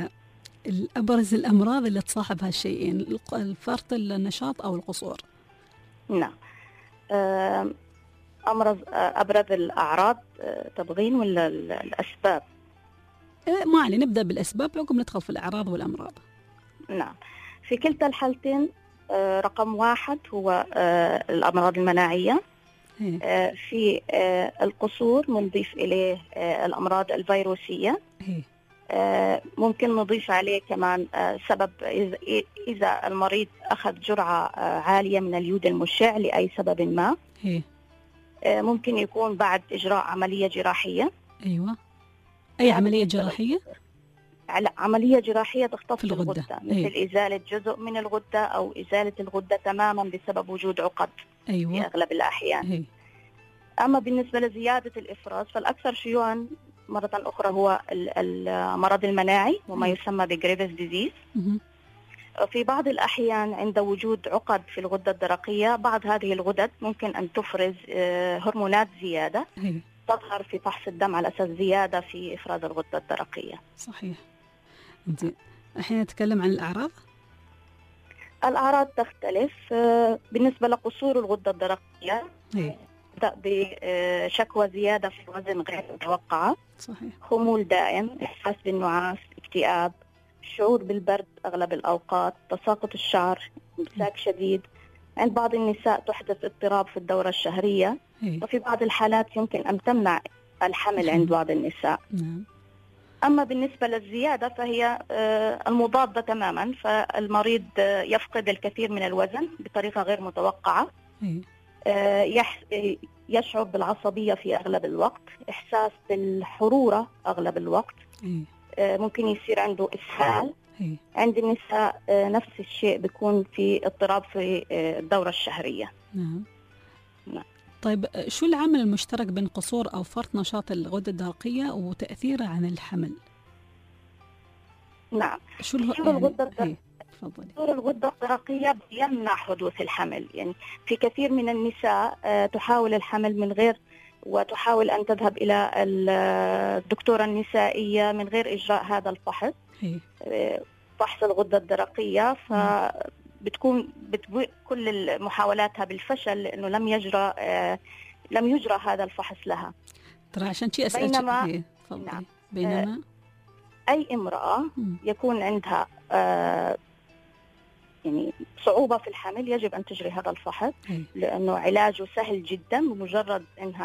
الأبرز الأمراض اللي تصاحب هالشيئين، الفرط النشاط أو القصور؟
نعم. أمرض أبرز الأعراض تبغين ولا الأسباب؟
ما علي، نبدأ بالأسباب عقب ندخل في الأعراض والأمراض.
نعم، في كلتا الحالتين رقم واحد هو الأمراض المناعية. في القصور نضيف إليه الأمراض الفيروسية. ممكن نضيف عليه كمان سبب إذا المريض أخذ جرعة عالية من اليود المشع لأي سبب ما. ممكن يكون بعد إجراء عملية جراحية.
أيوة. أي عملية جراحية؟
لا، عملية جراحية تختص الغدة, الغدة. مثل
أيوة.
إزالة جزء من الغدة أو إزالة الغدة تماما بسبب وجود عقد.
أيوة.
في أغلب الأحيان.
أيوة.
أما بالنسبة لزيادة الإفراز فالأكثر شيوعا مرة أخرى هو المرض المناعي وما أيوة. يسمى بجريفز ديزيز. في بعض الأحيان عند وجود عقد في الغدة الدرقية بعض هذه الغدد ممكن أن تفرز هرمونات زيادة
أيوة.
تظهر في فحص الدم على أساس زيادة في إفراز الغدة الدرقية.
صحيح. أنت الحين نتكلم عن الأعراض.
الأعراض تختلف. بالنسبة لقصور الغدة الدرقية تبدأ بشكوى زيادة في الوزن غير متوقعة.
صحيح.
خمول دائم، إحساس بالنعاس، اكتئاب، شعور بالبرد أغلب الأوقات، تساقط الشعر، امساك شديد. عند بعض النساء تحدث اضطراب في الدورة الشهرية.
هي.
وفي بعض الحالات يمكن أن تمنع الحمل عند بعض النساء.
نعم.
أما بالنسبة للزيادة فهي المضادة تماما، فالمريض يفقد الكثير من الوزن بطريقة غير متوقعة. يشعر بالعصبية في أغلب الوقت، إحساس بالحرورة أغلب الوقت. ممكن يصير عنده إسهال. عند النساء نفس الشيء، بيكون في اضطراب في الدورة الشهرية.
نعم.
نعم.
طيب شو العامل المشترك بين قصور أو فرط نشاط الغدة الدرقية وتأثيره عن الحمل؟
نعم.
شو الغ...
يعني الغدة
الدرقية؟ تفضلي.
قصور الغدة الدرقية يمنع حدوث الحمل، يعني في كثير من النساء تحاول الحمل من غير وتحاول أن تذهب إلى الدكتورة النسائية من غير إجراء هذا الفحص.
هي.
فحص الغدة الدرقية، فبتكون بتبوء كل محاولاتها بالفشل لأنه لم يجرى آه لم يجرى هذا الفحص لها.
ترى عشان شيء أسألك.
بينما
نعم. بينما
آه أي امرأة م. يكون عندها آه يعني صعوبة في الحمل يجب أن تجري هذا الفحص.
هي.
لأنه علاجه سهل جدا، بمجرد أنها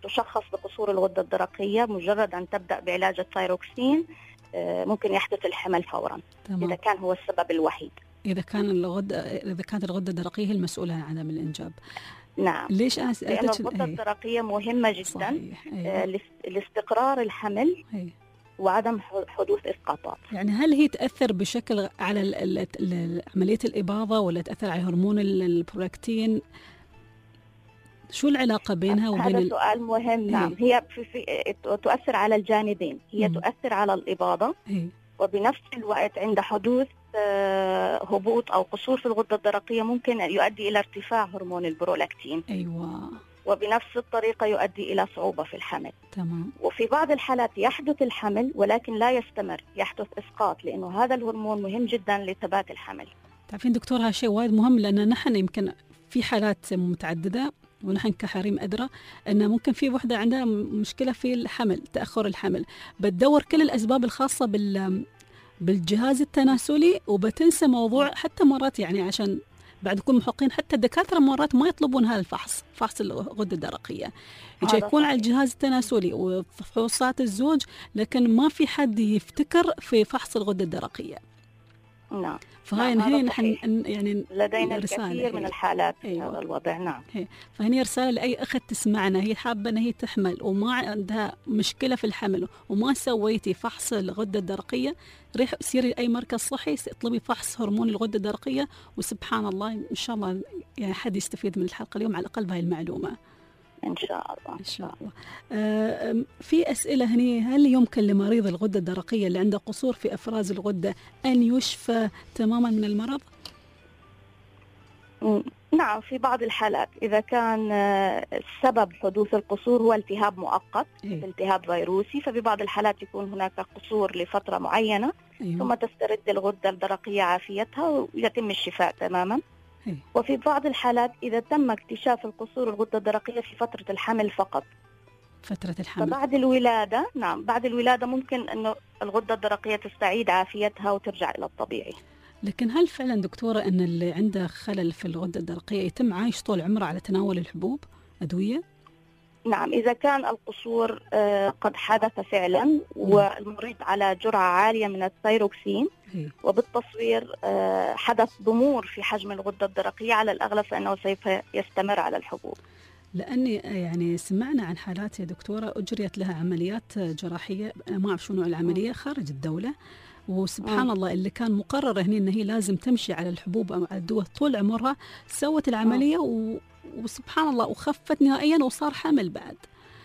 تشخص بقصور الغدة الدرقية، مجرد أن تبدأ بعلاج الثايروكسين ممكن يحدث الحمل فورا. تمام. إذا كان هو السبب الوحيد.
إذا كان الغدة إذا كانت الغدة الدرقية هي المسؤولة عن عدم الإنجاب.
نعم.
ليش أنا
لأن الغدة الدرقية مهمة جدا. أيوة. لاستقرار الحمل. أيوة. وعدم حدوث إسقاطات.
يعني هل هي تأثر بشكل على عملية الإباضة ولا تأثر على هرمون البرولاكتين؟ شو العلاقة بينها وبين
هذا سؤال مهم. نعم. هي في في تؤثر على الجانبين. هي مم. تؤثر على الإباضة. هي. وبنفس الوقت عند حدوث هبوط أو قصور في الغدة الدرقية ممكن يؤدي إلى ارتفاع هرمون البرولاكتين.
أيوة.
وبنفس الطريقة يؤدي إلى صعوبة في الحمل.
تمام.
وفي بعض الحالات يحدث الحمل ولكن لا يستمر، يحدث إسقاط، لأنه هذا الهرمون مهم جدا لثبات الحمل.
تعرفين دكتور هذا شيء وايد مهم، لأن نحن يمكن في حالات متعددة ونحن كحريم أدرى أن ممكن في وحدة عندها مشكلة في الحمل، تأخر الحمل، بتدور كل الأسباب الخاصة بال بالجهاز التناسلي وبتنسى موضوع حتى مرات، يعني عشان بعد يكون محققين حتى الدكاترة مرات ما يطلبون هذا الفحص، فحص الغدة الدرقية، يكون على الجهاز التناسلي وفحوصات الزوج، لكن ما في حد يفتكر في فحص الغدة الدرقية.
نعم.
فهاي هي نحن يعني
لدينا الكثير من الحالات. أيوة. هذا الوضع. نعم.
فهني رسالة لأي أخت تسمعنا هي حابة أن هي تحمل وما عندها مشكلة في الحمل وما سويتي فحص الغدة الدرقية، ريح سيري أي مركز صحي اطلبي فحص هرمون الغدة الدرقية، وسبحان الله إن شاء الله يعني حد يستفيد من الحلقة اليوم على الأقل بهاي المعلومة.
إن شاء الله.
إن شاء الله. آه في أسئلة هني، هل يمكن لمريض الغدة الدرقية اللي عنده قصور في أفراز الغدة أن يشفى تماما من المرض؟
نعم، في بعض الحالات إذا كان سبب حدوث القصور هو التهاب مؤقت، إيه؟ التهاب فيروسي، ففي بعض الحالات يكون هناك قصور لفترة معينة. أيوه. ثم تسترد الغدة الدرقية عافيتها ويتم الشفاء تماما. إيه؟ وفي بعض الحالات إذا تم اكتشاف القصور الغدة الدرقية في فترة الحمل فقط،
فترة الحمل،
فبعد الولادة نعم بعد الولادة ممكن أنه الغدة الدرقية تستعيد عافيتها وترجع إلى الطبيعي.
لكن هل فعلا دكتورة أن اللي عنده خلل في الغدة الدرقية يتم عايش طول عمره على تناول الحبوب أدوية؟
نعم، إذا كان القصور قد حدث فعلا والمريض على جرعة عالية من الثايروكسين وبالتصوير حدث ضمور في حجم الغدة الدرقية، على الأغلب فإنه سوف يستمر على الحبوب.
لأني يعني سمعنا عن حالات يا دكتورة أجريت لها عمليات جراحية، ما أعرف شنو العملية، خارج الدولة، وسبحان م. الله اللي كان مقرر هنا إن هي لازم تمشي على الحبوب أو على الدواء طول عمرها، سوت العملية و... وسبحان الله وخفت نهائيا وصار حمل بعد.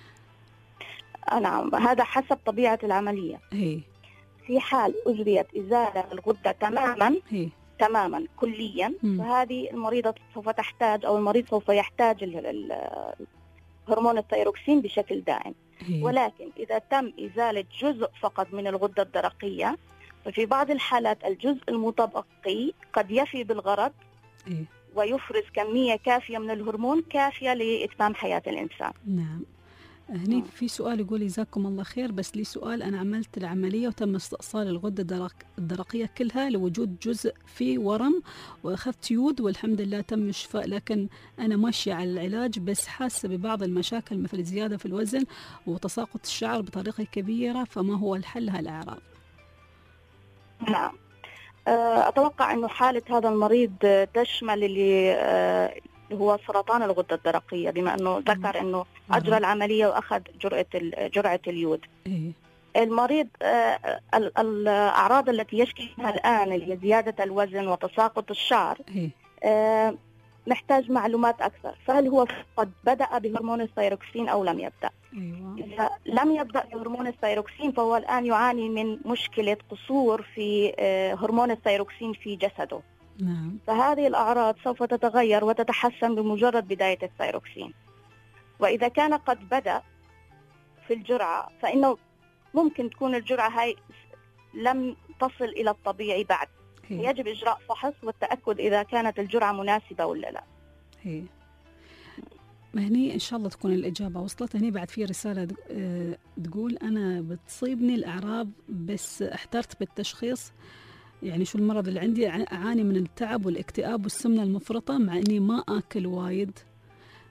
نعم، هذا حسب طبيعة العملية.
هي.
في حال أجريت إزالة الغدة تماما هي. تماما كليا، م. فهذه المريضة سوف تحتاج أو المريض سوف يحتاج هرمون الثايروكسين بشكل دائم. هي. ولكن إذا تم إزالة جزء فقط من الغدة الدرقية، ففي بعض الحالات الجزء المتبقي قد يفي بالغرض هي. ويفرز كمية كافية من الهرمون كافية لإتمام حياة الإنسان.
نعم. هني في سؤال يقول جزاكم الله خير، بس لي سؤال، أنا عملت العملية وتم استئصال الغدة الدرقية كلها لوجود جزء في ورم وأخذت يود والحمد لله تم الشفاء، لكن أنا ماشية على العلاج بس حاسة ببعض المشاكل مثل زيادة في الوزن وتساقط الشعر بطريقة كبيرة، فما هو الحل هالأعراض؟
نعم، أتوقع أنه حالة هذا المريض تشمل اللي هو سرطان الغدة الدرقية، بما أنه ذكر أنه أجرى العملية وأخذ جرعة جرعة اليود. المريض الأعراض التي يشكي منها الآن اللي زيادة الوزن وتساقط الشعر محتاج معلومات أكثر، فهل هو قد بدأ بهرمون الثايروكسين أو لم يبدأ؟
أيوة.
إذا لم يبدأ بهرمون الثايروكسين فهو الآن يعاني من مشكلة قصور في هرمون الثايروكسين في جسده.
نعم.
فهذه الأعراض سوف تتغير وتتحسن بمجرد بداية الثايروكسين. وإذا كان قد بدأ في الجرعة فإنه ممكن تكون الجرعة هاي لم تصل إلى الطبيعي بعد. هي. يجب إجراء فحص والتأكد إذا كانت الجرعة مناسبة ولا لا.
هي. هني إن شاء الله تكون الإجابة وصلت. هني بعد في رسالة تقول أنا بتصيبني الأعراض بس احترت بالتشخيص، يعني شو المرض اللي عندي، أعاني من التعب والاكتئاب والسمنة المفرطة مع أني ما أكل وايد،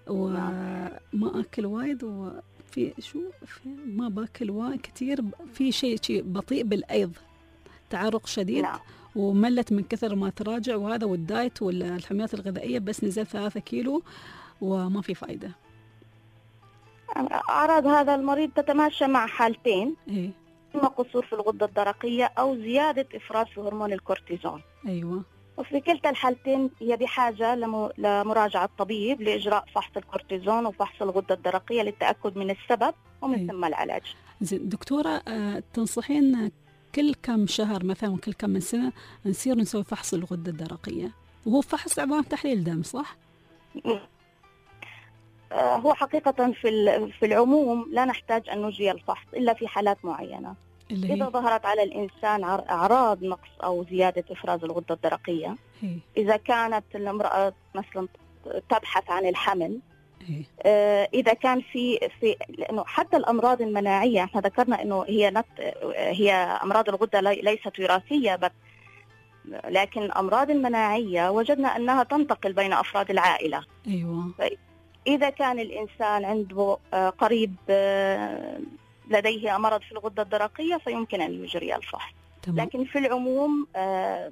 وما أكل وايد، وفي شو في ما باكل وايد كتير، في شيء شيء بطيء بالأيض، تعرق شديد. نعم. وملت من كثر ما تراجع وهذا، والدايت والحميات الغذائية، بس نزل ثلاثة كيلو وما في فايدة.
أعراض هذا المريض تتماشى مع حالتين،
إيه؟
إما قصور في الغدة الدرقية أو زيادة إفراز في هرمون الكورتيزون.
أيوة.
وفي كلتا الحالتين هي بحاجة لمراجعة طبيب لإجراء فحص الكورتيزون وفحص الغدة الدرقية للتأكد من السبب ومن
أيوة.
ثم العلاج.
زين دكتورة، آه تنصحين كل كم شهر مثلا وكل كم من سنة نصير نسوي فحص الغدة الدرقية، وهو فحص عبارة عن تحليل دم صح؟
آه هو حقيقة في في العموم لا نحتاج أن نجري الفحص إلا في حالات معينة. إذا ظهرت على الإنسان أعراض نقص أو زيادة إفراز الغدة الدرقية،
هي.
إذا كانت المرأة مثلا تبحث عن الحمل، آه إذا كان في في لأنه حتى الأمراض المناعية احنا ذكرنا إنه هي نت هي أمراض الغدة ليست وراثية بس، لكن الأمراض المناعية وجدنا أنها تنتقل بين أفراد العائلة.
أيوة.
إذا كان الإنسان عنده آه قريب آه لديه مرض في الغدة الدرقية فيمكن أن يجري الفحص. تمام. لكن في العموم آه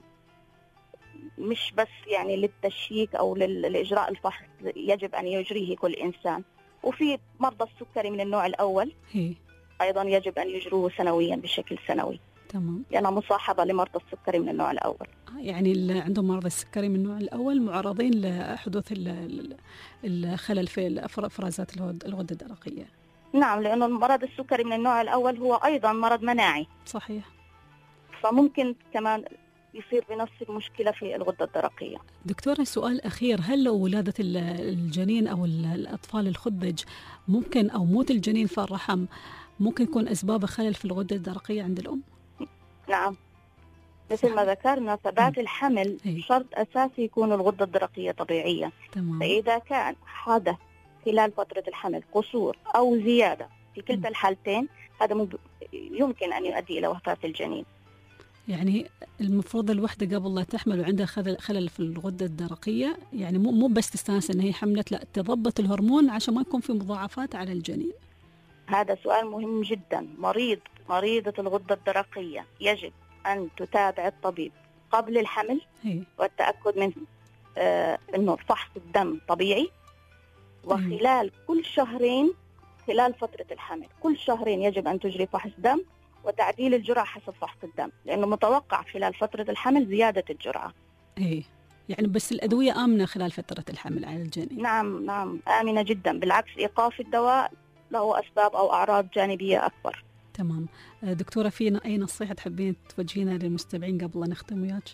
مش بس يعني للتشييك أو لإجراء الفحص يجب أن يجريه كل إنسان. وفي مرضى السكري من النوع الأول
هي.
أيضا يجب أن يجروه سنويا بشكل سنوي.
تمام.
لأنها مصاحبة لمرضى السكري من النوع الأول.
يعني اللي عندهم مرض السكري من النوع الأول معرضين لحدوث الخلل في إفرازات الغدة الدرقية.
نعم، لأنه المرض السكري من النوع الأول هو أيضا مرض مناعي.
صحيح.
فممكن كمان يصير بنفس المشكلة في الغدة الدرقية.
دكتورة، سؤال أخير، هل ولادة الجنين أو الأطفال الخدج ممكن أو موت الجنين في الرحم ممكن يكون أسباب خلل في الغدة الدرقية عند الأم؟
نعم، مثل ما ذكرنا ثبات الحمل شرط أساسي يكون الغدة الدرقية طبيعية.
تمام.
فإذا كان حدث خلال فترة الحمل قصور أو زيادة في كلتا الحالتين هذا يمكن أن يؤدي إلى وفاة الجنين.
يعني المفروض الوحدة قبل لا تحمل وعندها خلل في الغدة الدرقية، يعني مو مو بس تستانس إن هي حملت، لا تضبط الهرمون عشان ما يكون في مضاعفات على الجنين.
هذا سؤال مهم جدا. مريض مريضة الغدة الدرقية يجب أن تتابع الطبيب قبل الحمل
هي.
والتأكد من آه إنه فحص الدم طبيعي، وخلال كل شهرين خلال فترة الحمل كل شهرين يجب أن تجري فحص دم وتعديل الجرعة حسب فحص الدم، لأنه متوقع خلال فترة الحمل زيادة الجرعة.
إيه، يعني بس الأدوية آمنة خلال فترة الحمل على الجنين؟
نعم نعم آمنة جدا، بالعكس إيقاف الدواء له أسباب أو أعراض جانبية أكبر.
تمام. دكتورة، في أي نصيحة تحبين توجهينا للمستمعين قبل أن نختم وياك؟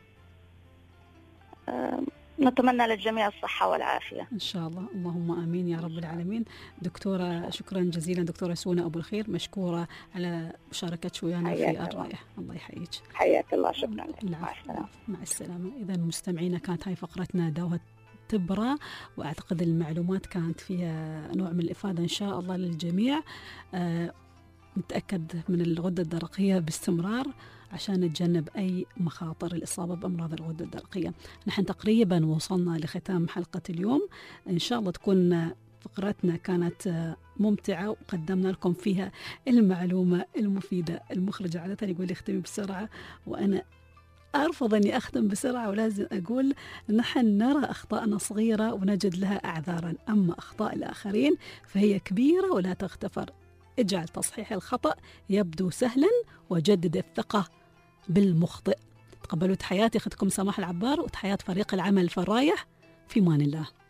أه نتمنى للجميع الصحة والعافية
إن شاء الله، اللهم آمين يا رب العالمين. دكتورة، شكرا جزيلا دكتورة سونا أبو الخير، مشكورة على مشاركتك ويانا في الرائع. الله يحييك.
حياك الله، شكرا لك.
مع السلامة. مع السلامة. إذا مستمعينا، كانت هاي فقرتنا دوها تبرة، وأعتقد المعلومات كانت فيها نوع من الإفادة إن شاء الله للجميع. أه نتأكد من الغدة الدرقية باستمرار عشان نتجنب أي مخاطر الإصابة بأمراض الغدة الدرقية. نحن تقريبا وصلنا لختام حلقة اليوم، إن شاء الله تكون فقرتنا كانت ممتعة وقدمنا لكم فيها المعلومة المفيدة. المخرج عادة يقول لي اختمي بسرعة، وأنا أرفض أني أختم بسرعة، ولازم أقول نحن نرى أخطاءنا صغيرة ونجد لها أعذارا، أما أخطاء الآخرين فهي كبيرة ولا تغتفر. اجعل تصحيح الخطأ يبدو سهلا، وجدد الثقة بالمخطئ. تقبلوا تحياتي أختكم سماح العبار وتحيات فريق العمل الفرايح. في مان الله.